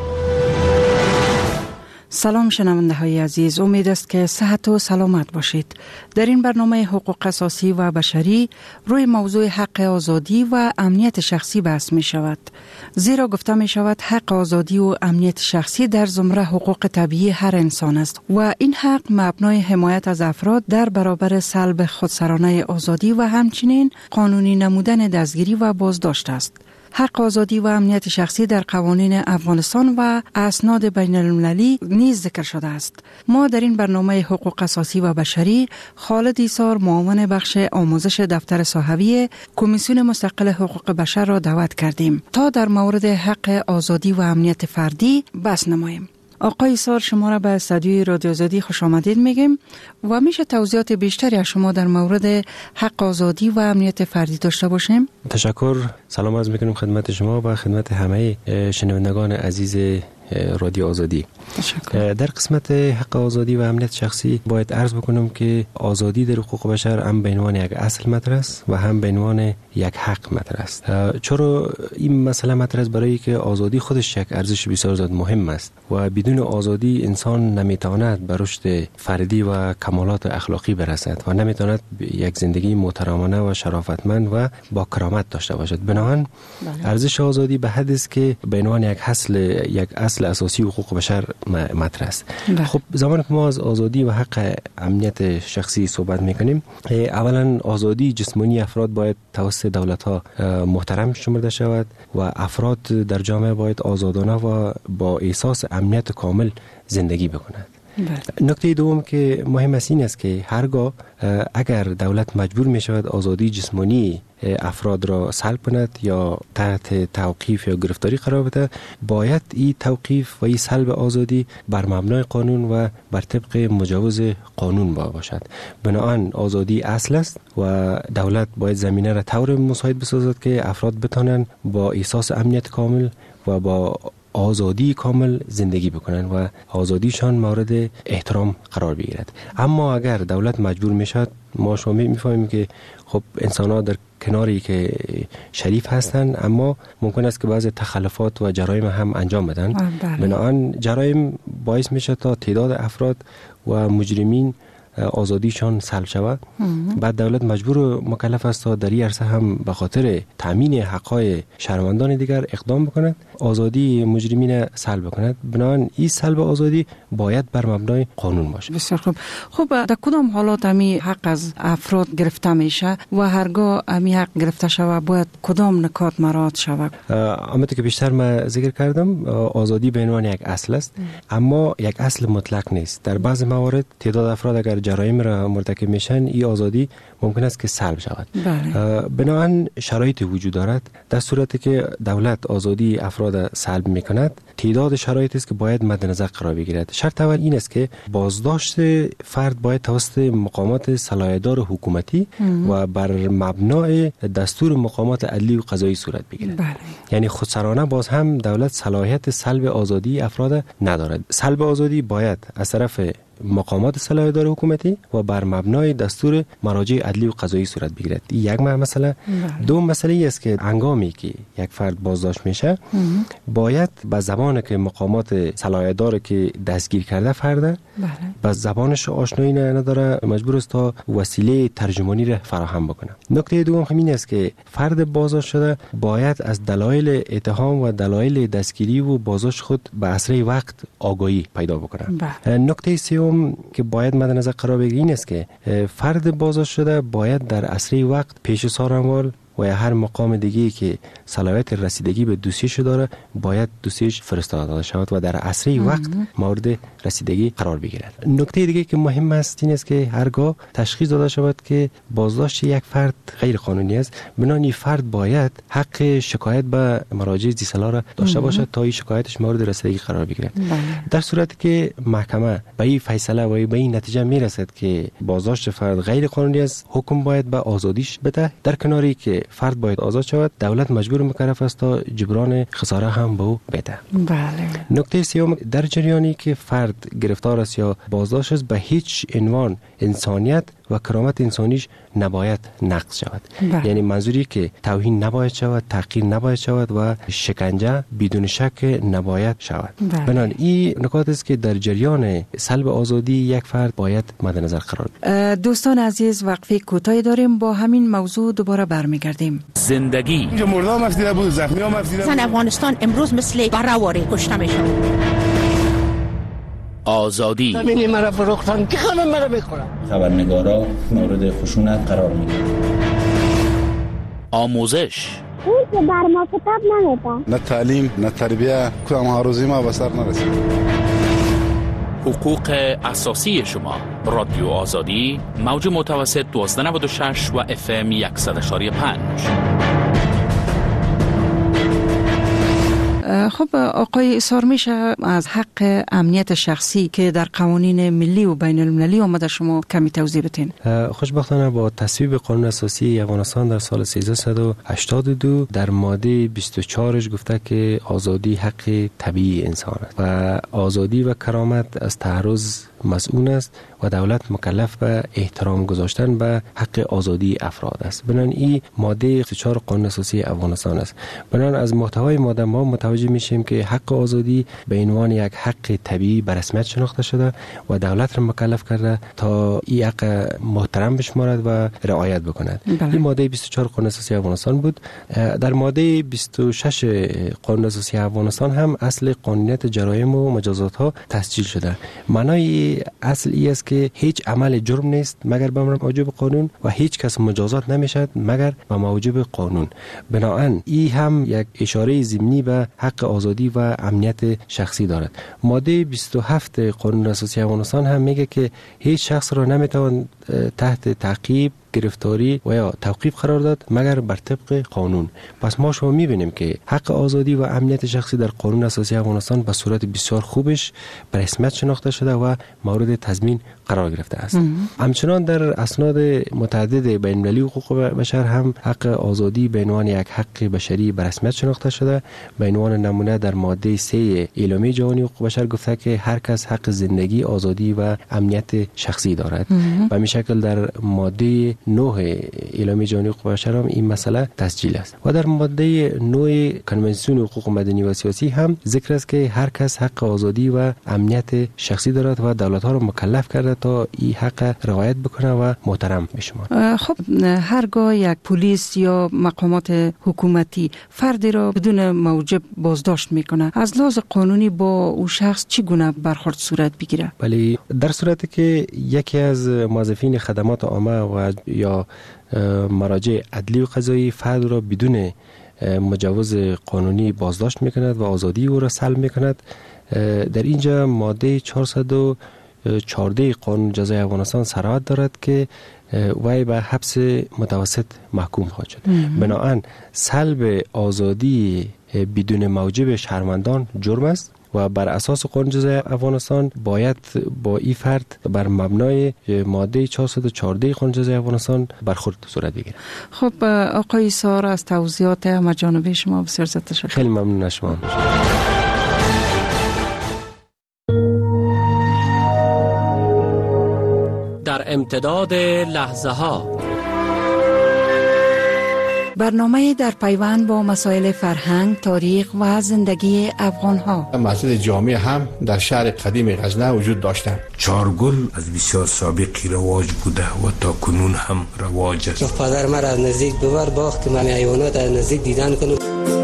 سلام شنونده های عزیز، امید است که صحت و سلامت باشید. در این برنامه حقوق اساسی و بشری روی موضوع حق آزادی و امنیت شخصی بحث می شود، زیرا گفته می شود حق آزادی و امنیت شخصی در زمره حقوق طبیعی هر انسان است و این حق مبنای حمایت از افراد در برابر سلب خودسرانه آزادی و همچنین قانونی نمودن دستگیری و بازداشت است. حق آزادی و امنیت شخصی در قوانین افغانستان و اسناد بین المللی نیز ذکر شده است. ما در این برنامه حقوق اساسی و بشری خالد ایسار، معاون بخش آموزش دفتر صحوی کمیسیون مستقل حقوق بشر را دعوت کردیم تا در مورد حق آزادی و امنیت فردی بحث نماییم. آقای سار، شما را به استودیوی رادیو آزادی خوش آمدید میگیم و میشه توضیحات بیشتری از شما در مورد حق آزادی و امنیت فردی داشته باشیم؟ تشکر. سلام عرض میکنیم خدمت شما و خدمت همه شنوندگان عزیز رادیو آزادی. تشکر. در قسمت حق آزادی و امنیت شخصی باید عرض بکنم که آزادی در حقوق بشر هم به عنوان یک اصل مطرح است و هم به عنوان یک حق مطرح است. چرا این مسئله مطرح است؟ برای که آزادی خودش یک ارزش بسیار زیاد مهم است و بدون آزادی انسان نمیتواند به رشد فردی و کمالات اخلاقی برسد و نمیتواند یک زندگی محترمانه و شرافتمند و با کرامت داشته باشد. بنابراین ارزش آزادی به حد است که به عنوان یک اصل یک اصل اساسی حقوق بشر مطرح است. خب زمانی که ما از آزادی و حق امنیت شخصی صحبت میکنیم، اولا آزادی جسمانی افراد باید توسط دولت ها محترم شمرده شود و افراد در جامعه باید آزادانه و با احساس امنیت کامل زندگی بکنند. نکته دوم که مهم است این است که هرگاه اگر دولت مجبور می شود آزادی جسمانی افراد را سلب کند یا تحت توقیف یا گرفتاری قرار بده، باید این توقیف و این سلب آزادی بر مبنای قانون و بر طبق مجوز قانون باشد. بنابراین آزادی اصل است و دولت باید زمینه را طور مساعد بسازد که افراد بتوانند با احساس امنیت کامل و با آزادی کامل زندگی بکنن و آزادیشان مورد احترام قرار بگیرد. اما اگر دولت مجبور میشد، ما شما میفهمیم که خب انسان ها در کناری که شریف هستند اما ممکن است که بعض تخلفات و جرایم هم انجام بدن. بنابراین جرایم باعث میشه تا تعداد افراد و مجرمین آزادیشان سلب شود. بعد دولت مجبور و مکلف است تا در این عرصه هم به خاطر تامین حقوق شهروندان دیگر اقدام بکند، آزادی مجرمین سلب بکند. بنابراین این سلب آزادی باید بر مبنای قانون باشه. بسیار خوب. خب در کدام حالات امی حق از افراد گرفته میشه و هرگاه امی حق گرفته شود باید کدام نکات مراعات شود؟ همونطور که بیشتر ما ذکر کردم، آزادی به عنوان یک اصل است اما یک اصل مطلق نیست. در بعض موارد تعداد افراد اگر جرایم را مرتکب میشن، این آزادی ممکن است که سلب شود. بنابراین شرایط وجود دارد. در صورتی که دولت آزادی افراد سلب میکند، تعداد شرایط است که باید مد نظر قرار بگیرد. شرط اول این است که بازداشت فرد باید توسط مقامات صلاحیت‌دار حکومتی و بر مبنای دستور مقامات عدلی و قضایی صورت بگیرد. بله. یعنی خودسرانه باز هم دولت صلاحیت سلب آزادی افراد ندارد. سلب آزادی باید از طرف مقامات صلاحیت‌دار حکومتی و بر مبنای دستور مراجع عدلی و قضایی صورت بگیرد. یک مسئله. دو مسئله ای است که هنگامی که یک فرد بازداشت میشه باید به زبانی که مقامات صلاحیت‌دار که دستگیر کرده فرد به زبانش آشنایی نداره، مجبور است تا وسیله ترجمانی را فراهم بکنه. نکته دوم همین است که فرد بازداشت شده باید از دلایل اتهام و دلایل دستگیری و بازداشت خود به اسرع وقت آگاهی پیدا بکنه. نکته سوم که باید مد نظر قرار بگیرید این است که فرد بازداشت شده باید در اسرع وقت پیش سازمان و یا هر مقام دیگه‌ای که صلاحیت رسیدگی به دوسیش داره باید دوسیش فرستاده شود و در اسرع وقت مورد رسیدگی قرار بگیرد. نکته دیگه که مهم است این است که هرگاه تشخیص داده شود که بازداشت یک فرد غیر قانونی است، بنابراین فرد باید حق شکایت به مراجع ذی‌صلاح را داشته باشد تا این شکایتش مورد رسیدگی قرار بگیرد. در صورتی که محکمه به این فیصله و به این نتیجه میرسد که بازداشت فرد غیر قانونی است، حکم باید به آزادیش بده. در کناری که فرد باید آزاد شود، دولت مجبور مکلف است تا جبران خساره هم به او بده. بله. نکته سوم، در جریانی که فرد گرفتار است یا بازداشت است به هیچ عنوان انسانیت و کرامت انسانیش نباید نقض شود. بله. یعنی منظوری که توهین نباید شود، تحقیر نباید شود و شکنجه بدون شک نباید شود. بله. بنابراین این نکات است که در جریان سلب آزادی یک فرد باید مد نظر قرار بگیرد. دوستان عزیز، وقفه کوتاهی داریم، با همین موضوع دوباره برمیگردیم. زندگی مردم مفیده بود، زخمی ها مفیده بود. زن افغانستان امروز مثل برآواره کشته میشه. آزادی زمینی مرا فروختن که همه مرا میخورن. خبرنگارا مورد خشونت قرار میگیرن. آموزش اون که بر ما کتاب نمیده. نه تعلیم نه تربیه، کدام هاروزی ما به سر نرسید. حقوق اساسی شما. رادیو آزادی موج متوسط دوازده نود و شش و اف ام صد و شش و پنج. خب آقای ایثار، میشه از حق امنیت شخصی که در قوانین ملی و بین المللی آمده شما کمی توضیح بدین؟ خوشبختانه با تصویب قانون اساسی افغانستان در سال سیزده و هشتاد و دو در ماده بیست و چهار گفته که آزادی حق طبیعی انسان است و آزادی و کرامت از تعرض مسئول است و دولت مکلف به احترام گذاشتن به حق آزادی افراد است. بنابراین این ماده بیست و چهار قانون اساسی افغانستان است. بنابراین از محتوای ماده ما متوجه میشیم که حق آزادی به عنوان یک حق طبیعی به رسمیت شناخته شده و دولت را مکلف کرده تا این حق محترم بشمارد و رعایت بکند. بله. این ماده بیست و چهار قانون اساسی افغانستان بود. در ماده بیست و شش قانون اساسی افغانستان هم اصل قانونیت جرایم و مجازات ها تسجیل شده. معنای اصل ای است که هیچ عمل جرم نیست مگر به موجب قانون و هیچ کس مجازات نمیشد مگر به موجب قانون. بنابراین این هم یک اشاره ضمنی به حق آزادی و امنیت شخصی دارد. ماده بیست و هفت قانون اساسی افغانستان هم میگه که هیچ شخص را نمیتوان تحت تعقیب، گرفتاری و یا توقیف قرار داد مگر بر طبق قانون. پس ما شما میبینیم که حق آزادی و امنیت شخصی در قانون اساسی افغانستان به صورت بسیار خوبش به رسمیت شناخته شده و مورد تضمین قرار گرفته است. همچنان در اسناد متعدد بین المللی حقوق بشر هم حق آزادی به عنوان یک حق بشری به رسمیت شناخته شده. به عنوان نمونه در ماده سه اعلامیه جهانی حقوق بشر گفته که هر کس حق زندگی، آزادی و امنیت شخصی دارد. و همین شکل در ماده نه اعلامیه جهانی حقوق بشر هم این مسئله تسجیل است. و در ماده نه کنوانسیون حقوق مدنی و سیاسی هم ذکر است که هر کس حق آزادی و امنیت شخصی دارد و دولت‌ها را مکلف کرده تا این حق رعایت بکنه و محترم بشمارد. خب هرگاه یک پلیس یا مقامات حکومتی فردی را بدون موجب بازداشت میکنه، از لحاظ قانونی با او شخص چگونه برخورد صورت بگیره؟ ولی در صورتی که یکی از موظفین خدمات عامه و یا مراجع عدلی و قضایی فرد را بدون مجوز قانونی بازداشت میکند و آزادی او را سلب میکند، در اینجا ماده چهارصد و چهارده قانون جزای افغانستان صراحت دارد که وی به حبس متوسط محکوم خواهد شد. بنابراین سلب آزادی بدون موجب شهروندان جرم است و بر اساس قانون جزای افغانستان باید با این فرد بر مبنای ماده چهارصد و چهارده قانون جزای افغانستان برخورد صورت بگیرد. خب آقای ایثار، از توضیحات همه‌جانبه شما بسیار زیاد تشکر. خیلی ممنون از شما. در امتداد لحظه ها برنامه در پیوند با مسائل فرهنگ، تاریخ و زندگی افغان ها. مسجد جامع هم در شهر قدیم غزنه وجود داشتند. چارگل از بسیار سابقی رواج بوده و تا کنون هم رواج است. پدر مرا از نزدیک ببر باغ که من حیوانات از نزدیک دیدن کنم.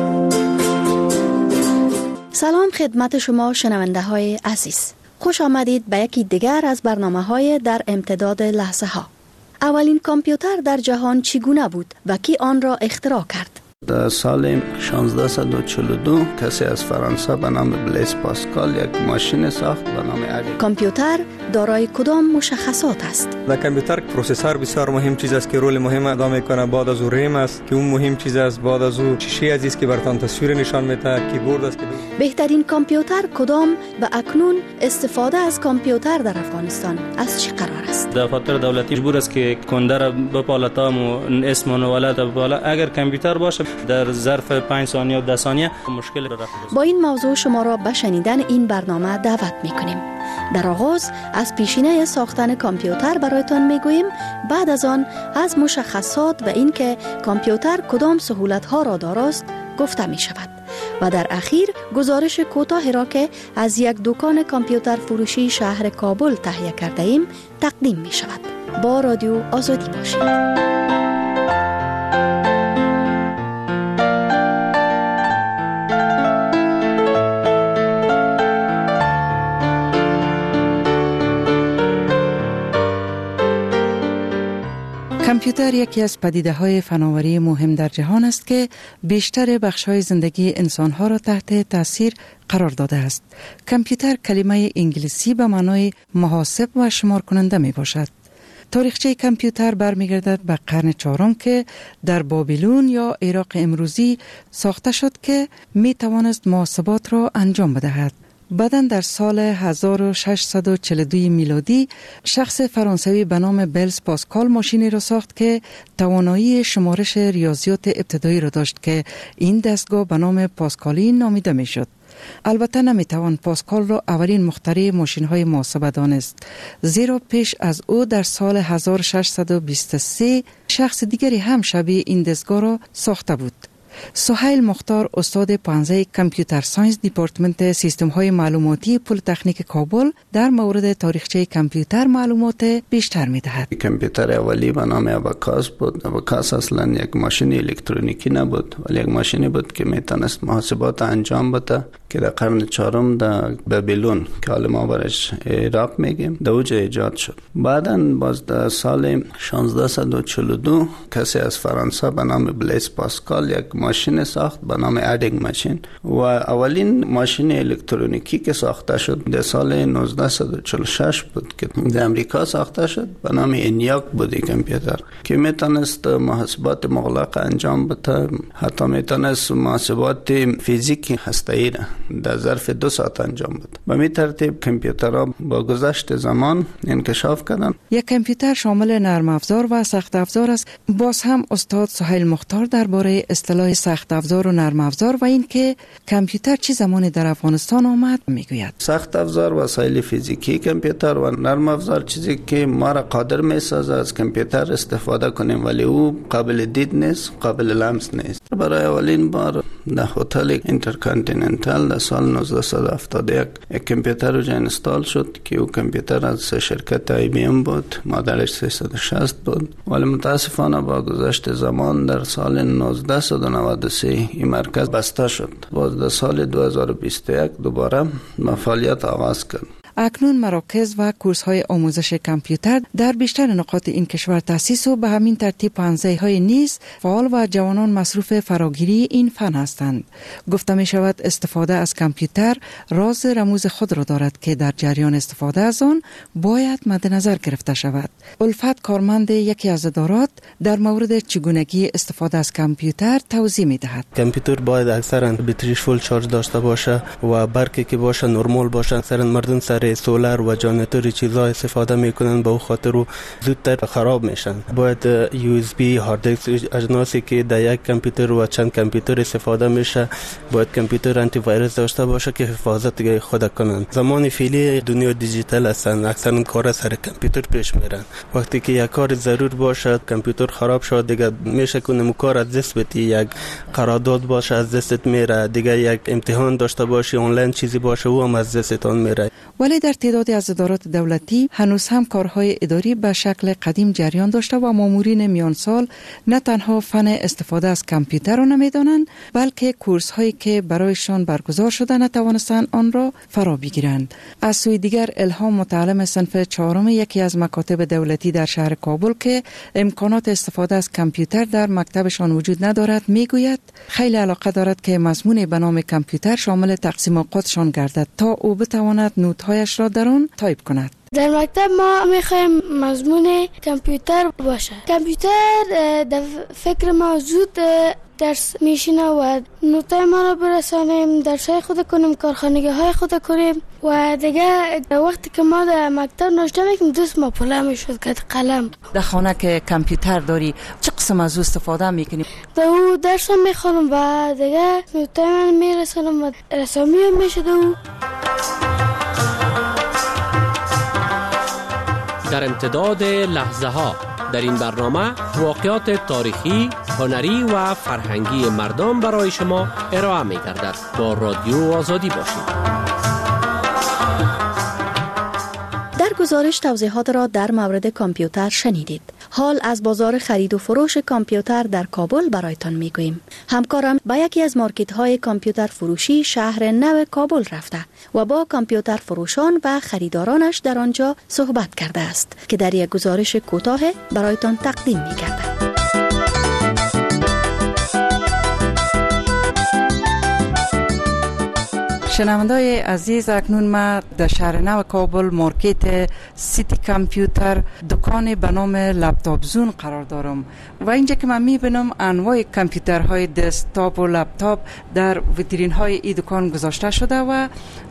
سلام خدمت شما شنونده های عزیز. خوش آمدید به یکی دیگر از برنامه های در امتداد لحظه ها. اولین کامپیوتر در جهان چگونه بود و کی آن را اختراع کرد؟ در سال شانزده و چهل و دو کسی از فرانسه به نام بلیس پاسکال یک ماشین ساخت به نام اوی. کامپیوتر دارای کدام مشخصات است؟ در کامپیوتر پروسسور بسیار مهم چیز است که رول مهم ادا میکنه. بعد از او ریم است که اون مهم چیز است. بعد از او شیشه عزیز که براتون تصویر نشان میده. کیبورد است که بهترین کامپیوتر کدام و اکنون استفاده از کامپیوتر در افغانستان از چه قرار است؟ دفاتر دولتی مجبور است که کنده را بپالتا و اسم و نوالت بپالا. اگر کامپیوتر باشه در ظرف پنج ثانیه و ده ثانیه مشکل را رفع. با این موضوع شما را به شنیدن این برنامه دعوت میکنیم. در آغاز از پیشینه ساختن کامپیوتر برایتان میگوییم، بعد از آن از مشخصات و اینکه کامپیوتر کدام سهولت‌ها را داراست گفته می شود و در اخیر گزارش کوتاهی را که از یک دکان کامپیوتر فروشی شهر کابل تهیه کرده ایم تقدیم می شود. با رادیو آزادی باشید. کامپیوتر یکی از پدیده‌های فناوری مهم در جهان است که بیشتر بخش‌های زندگی انسان‌ها را تحت تاثیر قرار داده است. کامپیوتر کلمه انگلیسی به معنای محاسب و شمار کننده می باشد. تاریخچه کامپیوتر برمیگردد به قرن چهارم که در بابلون یا عراق امروزی ساخته شد که می توانست محاسبات را انجام بدهد. بعداً در سال هزار و ششصد و چهل و دو میلادی شخص فرانسوی به نام بلز پاسکال ماشینی را ساخت که توانایی شمارش ریاضیات ابتدایی را داشت که این دستگاه به نام پاسکالی نامیده می شد. البته نمیتوان پاسکال را اولین مخترع ماشین های محاسبه دانست، زیرا پیش از او در سال هزار و ششصد و بیست و سه شخص دیگری هم شبیه این دستگاه را ساخته بود. سهیل مختار استاد پانزه کامپیوتر ساینس دیپارتمنت سیستم های معلوماتی پلیتکنیک کابل در مورد تاریخچه کامپیوتر معلومات بیشتر می دهد. کامپیوتر اولی به نام اباکاس بود. اباکاس اصلا یک ماشین الکترونیکی نبود، ولی یک ماشینی بود که می تونست محاسبات انجام بده که در قرن چهارم در بابلون که حالا ما برش عراق میگیم در اوج ایجاد شد. بعداً باز در سال شانزده و چهل و دو کسی از فرانسه به نام بلیز پاسکال یک ماشین ساخت به نام ادینگ ماشین و اولین ماشین الکترونیکی که ساخته شد در سال نوزده و چهل و شش بود که در امریکا ساخته شد به نام انیاک بود کامپیوتر که میتونست محاسبات مغلق انجام بده، حتی میتونست محاسبات فیزیکی هسته‌ای را در ظرف دو ساعت انجام بده. به می ترتیب کامپیوترها با گذشت زمان انکشاف کردند. یک کامپیوتر شامل نرم افزار و سخت افزار است. باز هم استاد سهیل مختار درباره اصطلاح سخت افزار و نرم افزار و اینکه کامپیوتر چه زمانی در افغانستان آمد میگوید. سخت افزار وسایل فیزیکی کامپیوتر و نرم افزار چیزی که ما را قادر میسازه از کامپیوتر استفاده کنیم ولی او قابل دید نیست، قابل لمس نیست. برای اولین بار در هتل اینترکانتیننتال در سال نوزده و هفتاد و یک یک کامپیوتر رو انستال شد که او کامپیوتر از شرکت آی بی ام بود، مدلش سیصد و شصت بود، ولی متاسفانه با گذشت زمان در سال نوزده و نود و سه این مرکز بسته شد. باز در سال دو هزار و بیست و یک دوباره فعالیت آغاز کرد. اکنون مراکز و کورس های آموزش کامپیوتر در بیشتر نقاط این کشور تأسیس و به همین ترتیب پانزه های نیز فعال و جوانان مصروف فراگیری این فن هستند. گفته می شود استفاده از کامپیوتر راز رموز خود را دارد که در جریان استفاده از آن باید مد نظر گرفته شود. الفت کارمند یکی از ادارات در مورد چگونگی استفاده از کامپیوتر توضیح می دهد. کامپیوتر باید اکثرا بطریش فول چارج داشته باشه و برقی که باشه نرمال باشه. اکثرا مردم سر سولار و جنراتور چیزا استفاده میکنن، به او خاطر رو زودتر خراب میشن. باید یو اس بی هارد دیسک اجناسی که در یک کامپیوتر و چند کامپیوتر استفاده میشه باید کامپیوتر آنتی ویروس داشته باشه که حفاظت خود کنن. زمان فعلی دنیا دیجیتال هستن، اکثرا کار سر کامپیوتر پیش میرن. وقتی که یک کار ضرور باشه کامپیوتر خراب شد دیگه میشه کنه کار از دست بدی، یک قرارداد باشه از دستت میره، دیگه یک امتحان داشته باشی آنلاین چیزی باشه او هم از دستتون میره. ولی در تعدادی از ادارات دولتی هنوز هم کارهای اداری به شکل قدیم جریان داشته و مامورین میان سال نه تنها فن استفاده از کامپیوتر را نمیدانند بلکه کورس هایی که برایشان برگزار شده نتوانستند آن را فرا بگیرند. از سوی دیگر الهام متعلم صنف چهارم یکی از مکاتب دولتی در شهر کابل که امکانات استفاده از کامپیوتر در مکتبشان وجود ندارد میگوید خیلی علاقه دارد که مضمون به نام کامپیوتر شامل تقسیم اوقاتشان گردد تا او بتواند نوت‌هایش را در آن تایپ کند. در مکتب ما میخوایم مضمون کامپیوتر باشه. کامپیوتر در فکر ما زود درس میشینه و نوتای ما را برسانیم، درسای خود کنیم، کارخانگی های خود کنیم و دیگه وقتی که ما در مکتب ناشته میکنیم دست ما پله میشد که قلم. در خانه که کامپیوتر داری چه قسم از استفاده میکنیم؟ در او درس هم میخوانم و دیگه نوتای من میرسانم و رسامی هم میشه دو. در امتداد لحظه ها در این برنامه واقعات تاریخی، هنری و فرهنگی مردم برای شما ارائه می گردد. با رادیو آزادی باشید. در گزارش توضیحات را در مورد کامپیوتر شنیدید. حال از بازار خرید و فروش کامپیوتر در کابل برایتان میگوییم. همکارم به یکی از مارکت های کامپیوتر فروشی شهر نو کابل رفته و با کامپیوتر فروشان و خریدارانش در آنجا صحبت کرده است که در یک گزارش کوتاه برایتان تقدیم می‌گردد. شنوندای عزیز، اکنون ما در شهر نو کابل مارکت سیتی کامپیوتر دکان به نام لپتاپ زون قرار دارم و اینجا که من میبینم انواع کامپیوترهای دسکتاپ و لپتاپ در ویترین های این دکان گذاشته شده و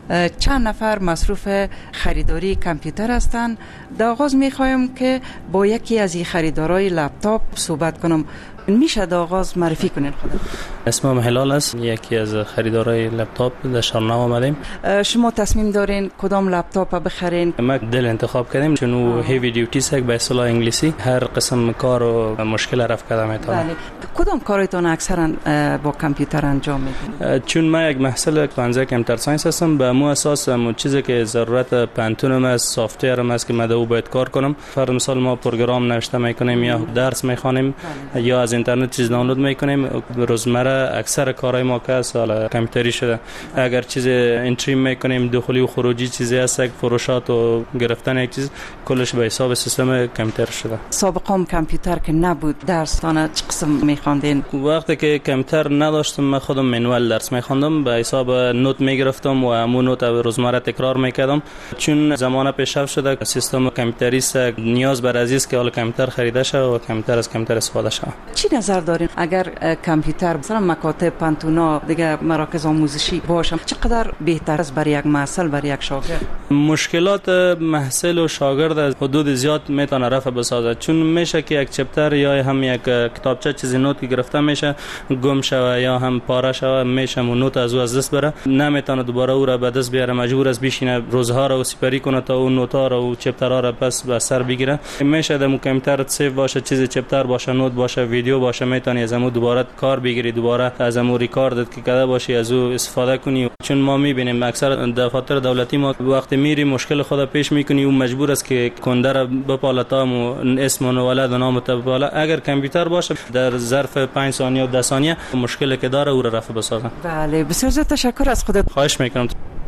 چند نفر مصروف خریداری کامپیوتر هستند. در آغاز میخوایم که با یکی از این خریدارای لپتاپ صحبت کنم. میشه در آغاز معرفی کنین خودت؟ اسمم هلال است، یکی از خریدارای لپتاپ در شهر نو آمدیم. شما تصمیم دارین کدام لپتاپ بخرین؟ ما دل انتخاب کردیم چون او هیوی دیوتی است، به اصطلاح انگلیسی هر قسم کار و مشکل رفع کردم میتونه. بله. کدام کارتون اکثرا با کامپیوتر انجام میدین؟ چون ما یک محصل پانزده کامپیوتر ساینس هستم، به مو اساس مو چیزی که ضرورت پنتونم است، سافت ویر است که ما او باید کار کنم. فرض مثال ما پروگرام نوشته میکنیم یا درس میخوانیم یا از اینترنت چیز دانلود میکنیم. روزمره اکثر کارهای ما که سال کامپیوتری شده. اگر چیز انتری میکنیم داخلی و خروجی چیزی هست، یک فروشات و گرفتن یک چیز کلش به حساب سیستم کامپیوتر شده. سابقا کامپیوتر که نبود، درسانه چه قسم میخواندین؟ وقتی که کامپیوتر نداشتم من خودم منوال درس میخواندم، به حساب نوت میگرفتم و همون نوت روزمره تکرار میکردم. چون زمانه پیشرفت شده سیستم کامپیوتری است، نیاز بر عزیز که حال کامپیوتر خریده شه و کامپیوتر از کامپیوتر استفاده شه. چی نظر دارین اگر کامپیوتر مثلا مکاتب پانتونا دیگه مراکز آموزشی باشه چقدر بهتر است برای یک محصل برای یک شاگرد؟ مشکلات محصل و شاگرد از حدود زیاد میتونه رفع بسازه، چون میشه که یک چپتر یا هم یک کتابچه چیزی نوت گرفته میشه گم شوه یا هم پاره شوه، میشه اون نوت از او از دست بره، نمیتونه دوباره او را به دست بیاره، مجبور است بشینه روزها را سپری کنه تا اون نوتا را و چپترها را پس به سر بگیره. میشه در کامپیوتر سیو باشه، چیزی چپتر باشه، نوت باشه، ویدیو باشه، میتونی از امو دوباره کار بگیری، دوباره از امو ریکاردت که کرده باشی از او استفاده کنی. چون ما میبینیم اکثر دفاتر دولتی ما وقتی میری مشکل خود پیش میکنی، اون مجبور است که کنده را بپالتا و اسم و ولد و نام بپاله. اگر کامپیوتر باشه در ظرف پنج ثانیه و ده ثانیه مشکلی که داره او را رفع بسازه. بله، بسیار زیاد تشکر از خودت. خواهش میکنم.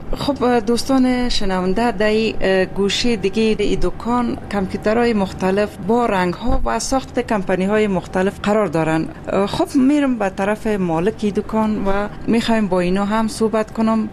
خب دوستان شنونده، در گوشه دیگه این دکان کامپیوترهای مختلف با رنگ ها و ساخت کمپانی های مختلف قرار دارن. خب میرم به طرف مالک دکان و میخوایم با اینا هم صحبت کنم.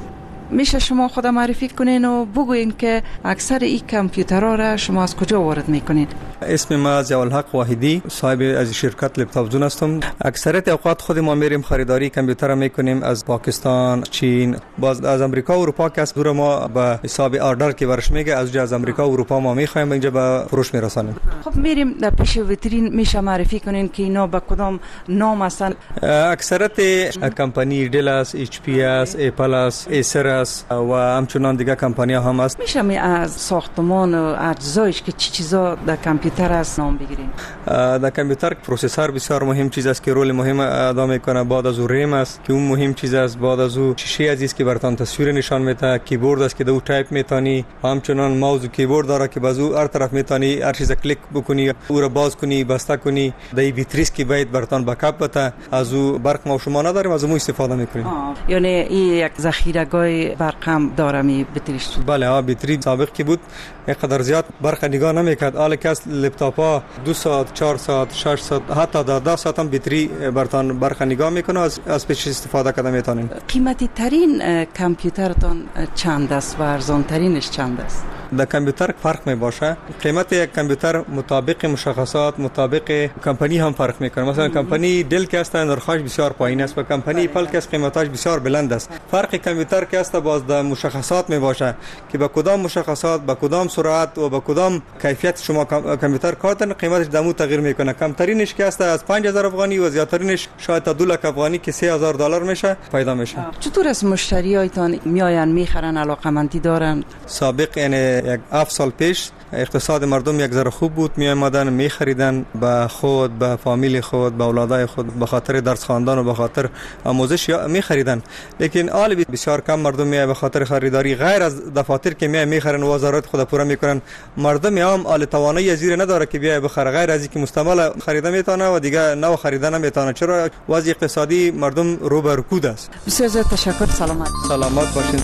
میشه شما خود معرفی کنین و بگوین که اکثر این کامپیوترها را شما از کجا وارد میکنین؟ اسم ما ضیاءالحق واحدی، صاحب از شرکت لپتاپ زون هستم. اکثریت اوقات خود ما میریم خریداری کامپیوتر میکنیم از پاکستان، چین، باز از امریکا و اروپا که از دور ما به حساب آردر که برش میگه از از امریکا و اروپا ما میخوایم اینجا به فروش میرسانیم. خب میریم در پیش ویترین، میشه معرفی کنین که اینا به کدام نام هستن؟ اکثریت کمپانی دل است، اچ پی است، اپل است، ایسر است و همچنان دیگه کمپانی ها هم است. میشه می از ساختمان و اجزایش که چی چیزا در کامپیوتر است نام بگیریم؟ در کامپیوتر پروسسور بسیار مهم چیز است که رول مهم ادا میکنه. بعد از اون ریم است که اون مهم چیز است. بعد از اون شیشه عزیز که براتون تصویر نشان میده. کیبورد است که دو تایپ میتونی. همچنان ماوس و کیبورد داره که بازو هر طرف میتونی هر چیز کلیک بکنی، او را باز کنی، بسته کنی. در بیتریس که باید براتون بکاپ بده. از او برق ما شما نداریم، از اون استفاده میکنیم. یعنی این یک ذخیره‌گاه برق هم داره می بیتریش؟ بله، ها بیتری سابق کی بود اینقدر زیاد برق نگاه نمیکرد. حالا که از لپتاپ ها دو ساعت، چهار ساعت، شش ساعت، حتی در ده ساعت هم بیتری براتون برق نگاه میکنه. از از پیش استفاده کرده میتونین. قیمتی ترین کامپیوترتون چند است و ارزان ترینش چند است؟ در کامپیوتر فرق می باشه. قیمت یک کامپیوتر مطابق مشخصات مطابق کمپانی هم فرق میکنه. مثلا کمپانی دل که است نرخش بسیار پایین است و کمپانی اپل که است قیمتش بسیار بلند است. فرق کامپیوتر که است باز در مشخصات می باشه که با کدام مشخصات، با کدام سرعت و با کدام کیفیت شما کامپیوتر کار کنید قیمتش دمو تغییر میکنه. کمترینش که است از پنج هزار افغانی و زیادترینش شاید تا دو لک افغانی که سه هزار دلار میشه پیدا میشه. چطور از مشتریایتان میآیند میخرن، علاقمندی دارن؟ سابق یعنی یک هفت سال پیش اقتصاد مردم یک ذره خوب بود، می آمدن می خریدن به خود، به فامیل خود، به اولادای خود، به خاطر درس خواندن و به خاطر آموزش می خریدن. لیکن حال بسیار کم مردم می به خاطر خریداری غیر از دفاتر که می می خرن و ضرورت خود پورا میکنن. مردم عام حال توانایی زیر نداره که بیا بخره، غیر از اینکه مستعمل خریده میتونه و دیگه نو خریدن نمیتونه. چرا وضع اقتصادی مردم رو به رکود است. بسیار زیاد تشکر. سلامت سلامت باشین.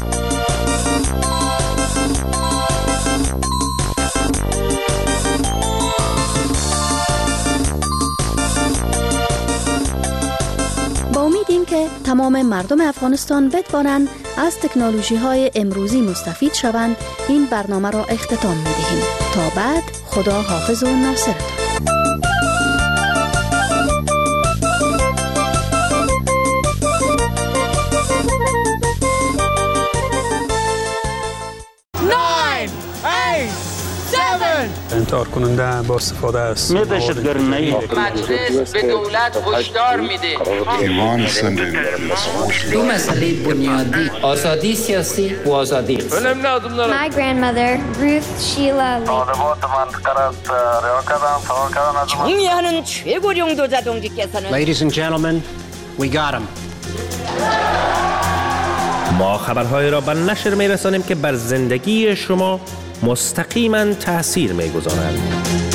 با امید آنکه تمام مردم افغانستان بتوانند از تکنولوژی های امروزی مستفید شوند، این برنامه را اختتام می دهیم. تا بعد، خدا حافظ و ناصرتان. انتحار کننده با استفاده است می دهشتگرنی مجلس به دولت هشدار میده دو مسئله بنیادی، آزادی سیاسی و آزادی اقتصادی. My grandmother Ruth Sheila 총리하는 최고령 도자동지께서는 Ladies and gentlemen, we got him. ما خبرهای را به نشر می‌رسانیم که بر زندگی شما مستقیما تأثیر می‌گذارند.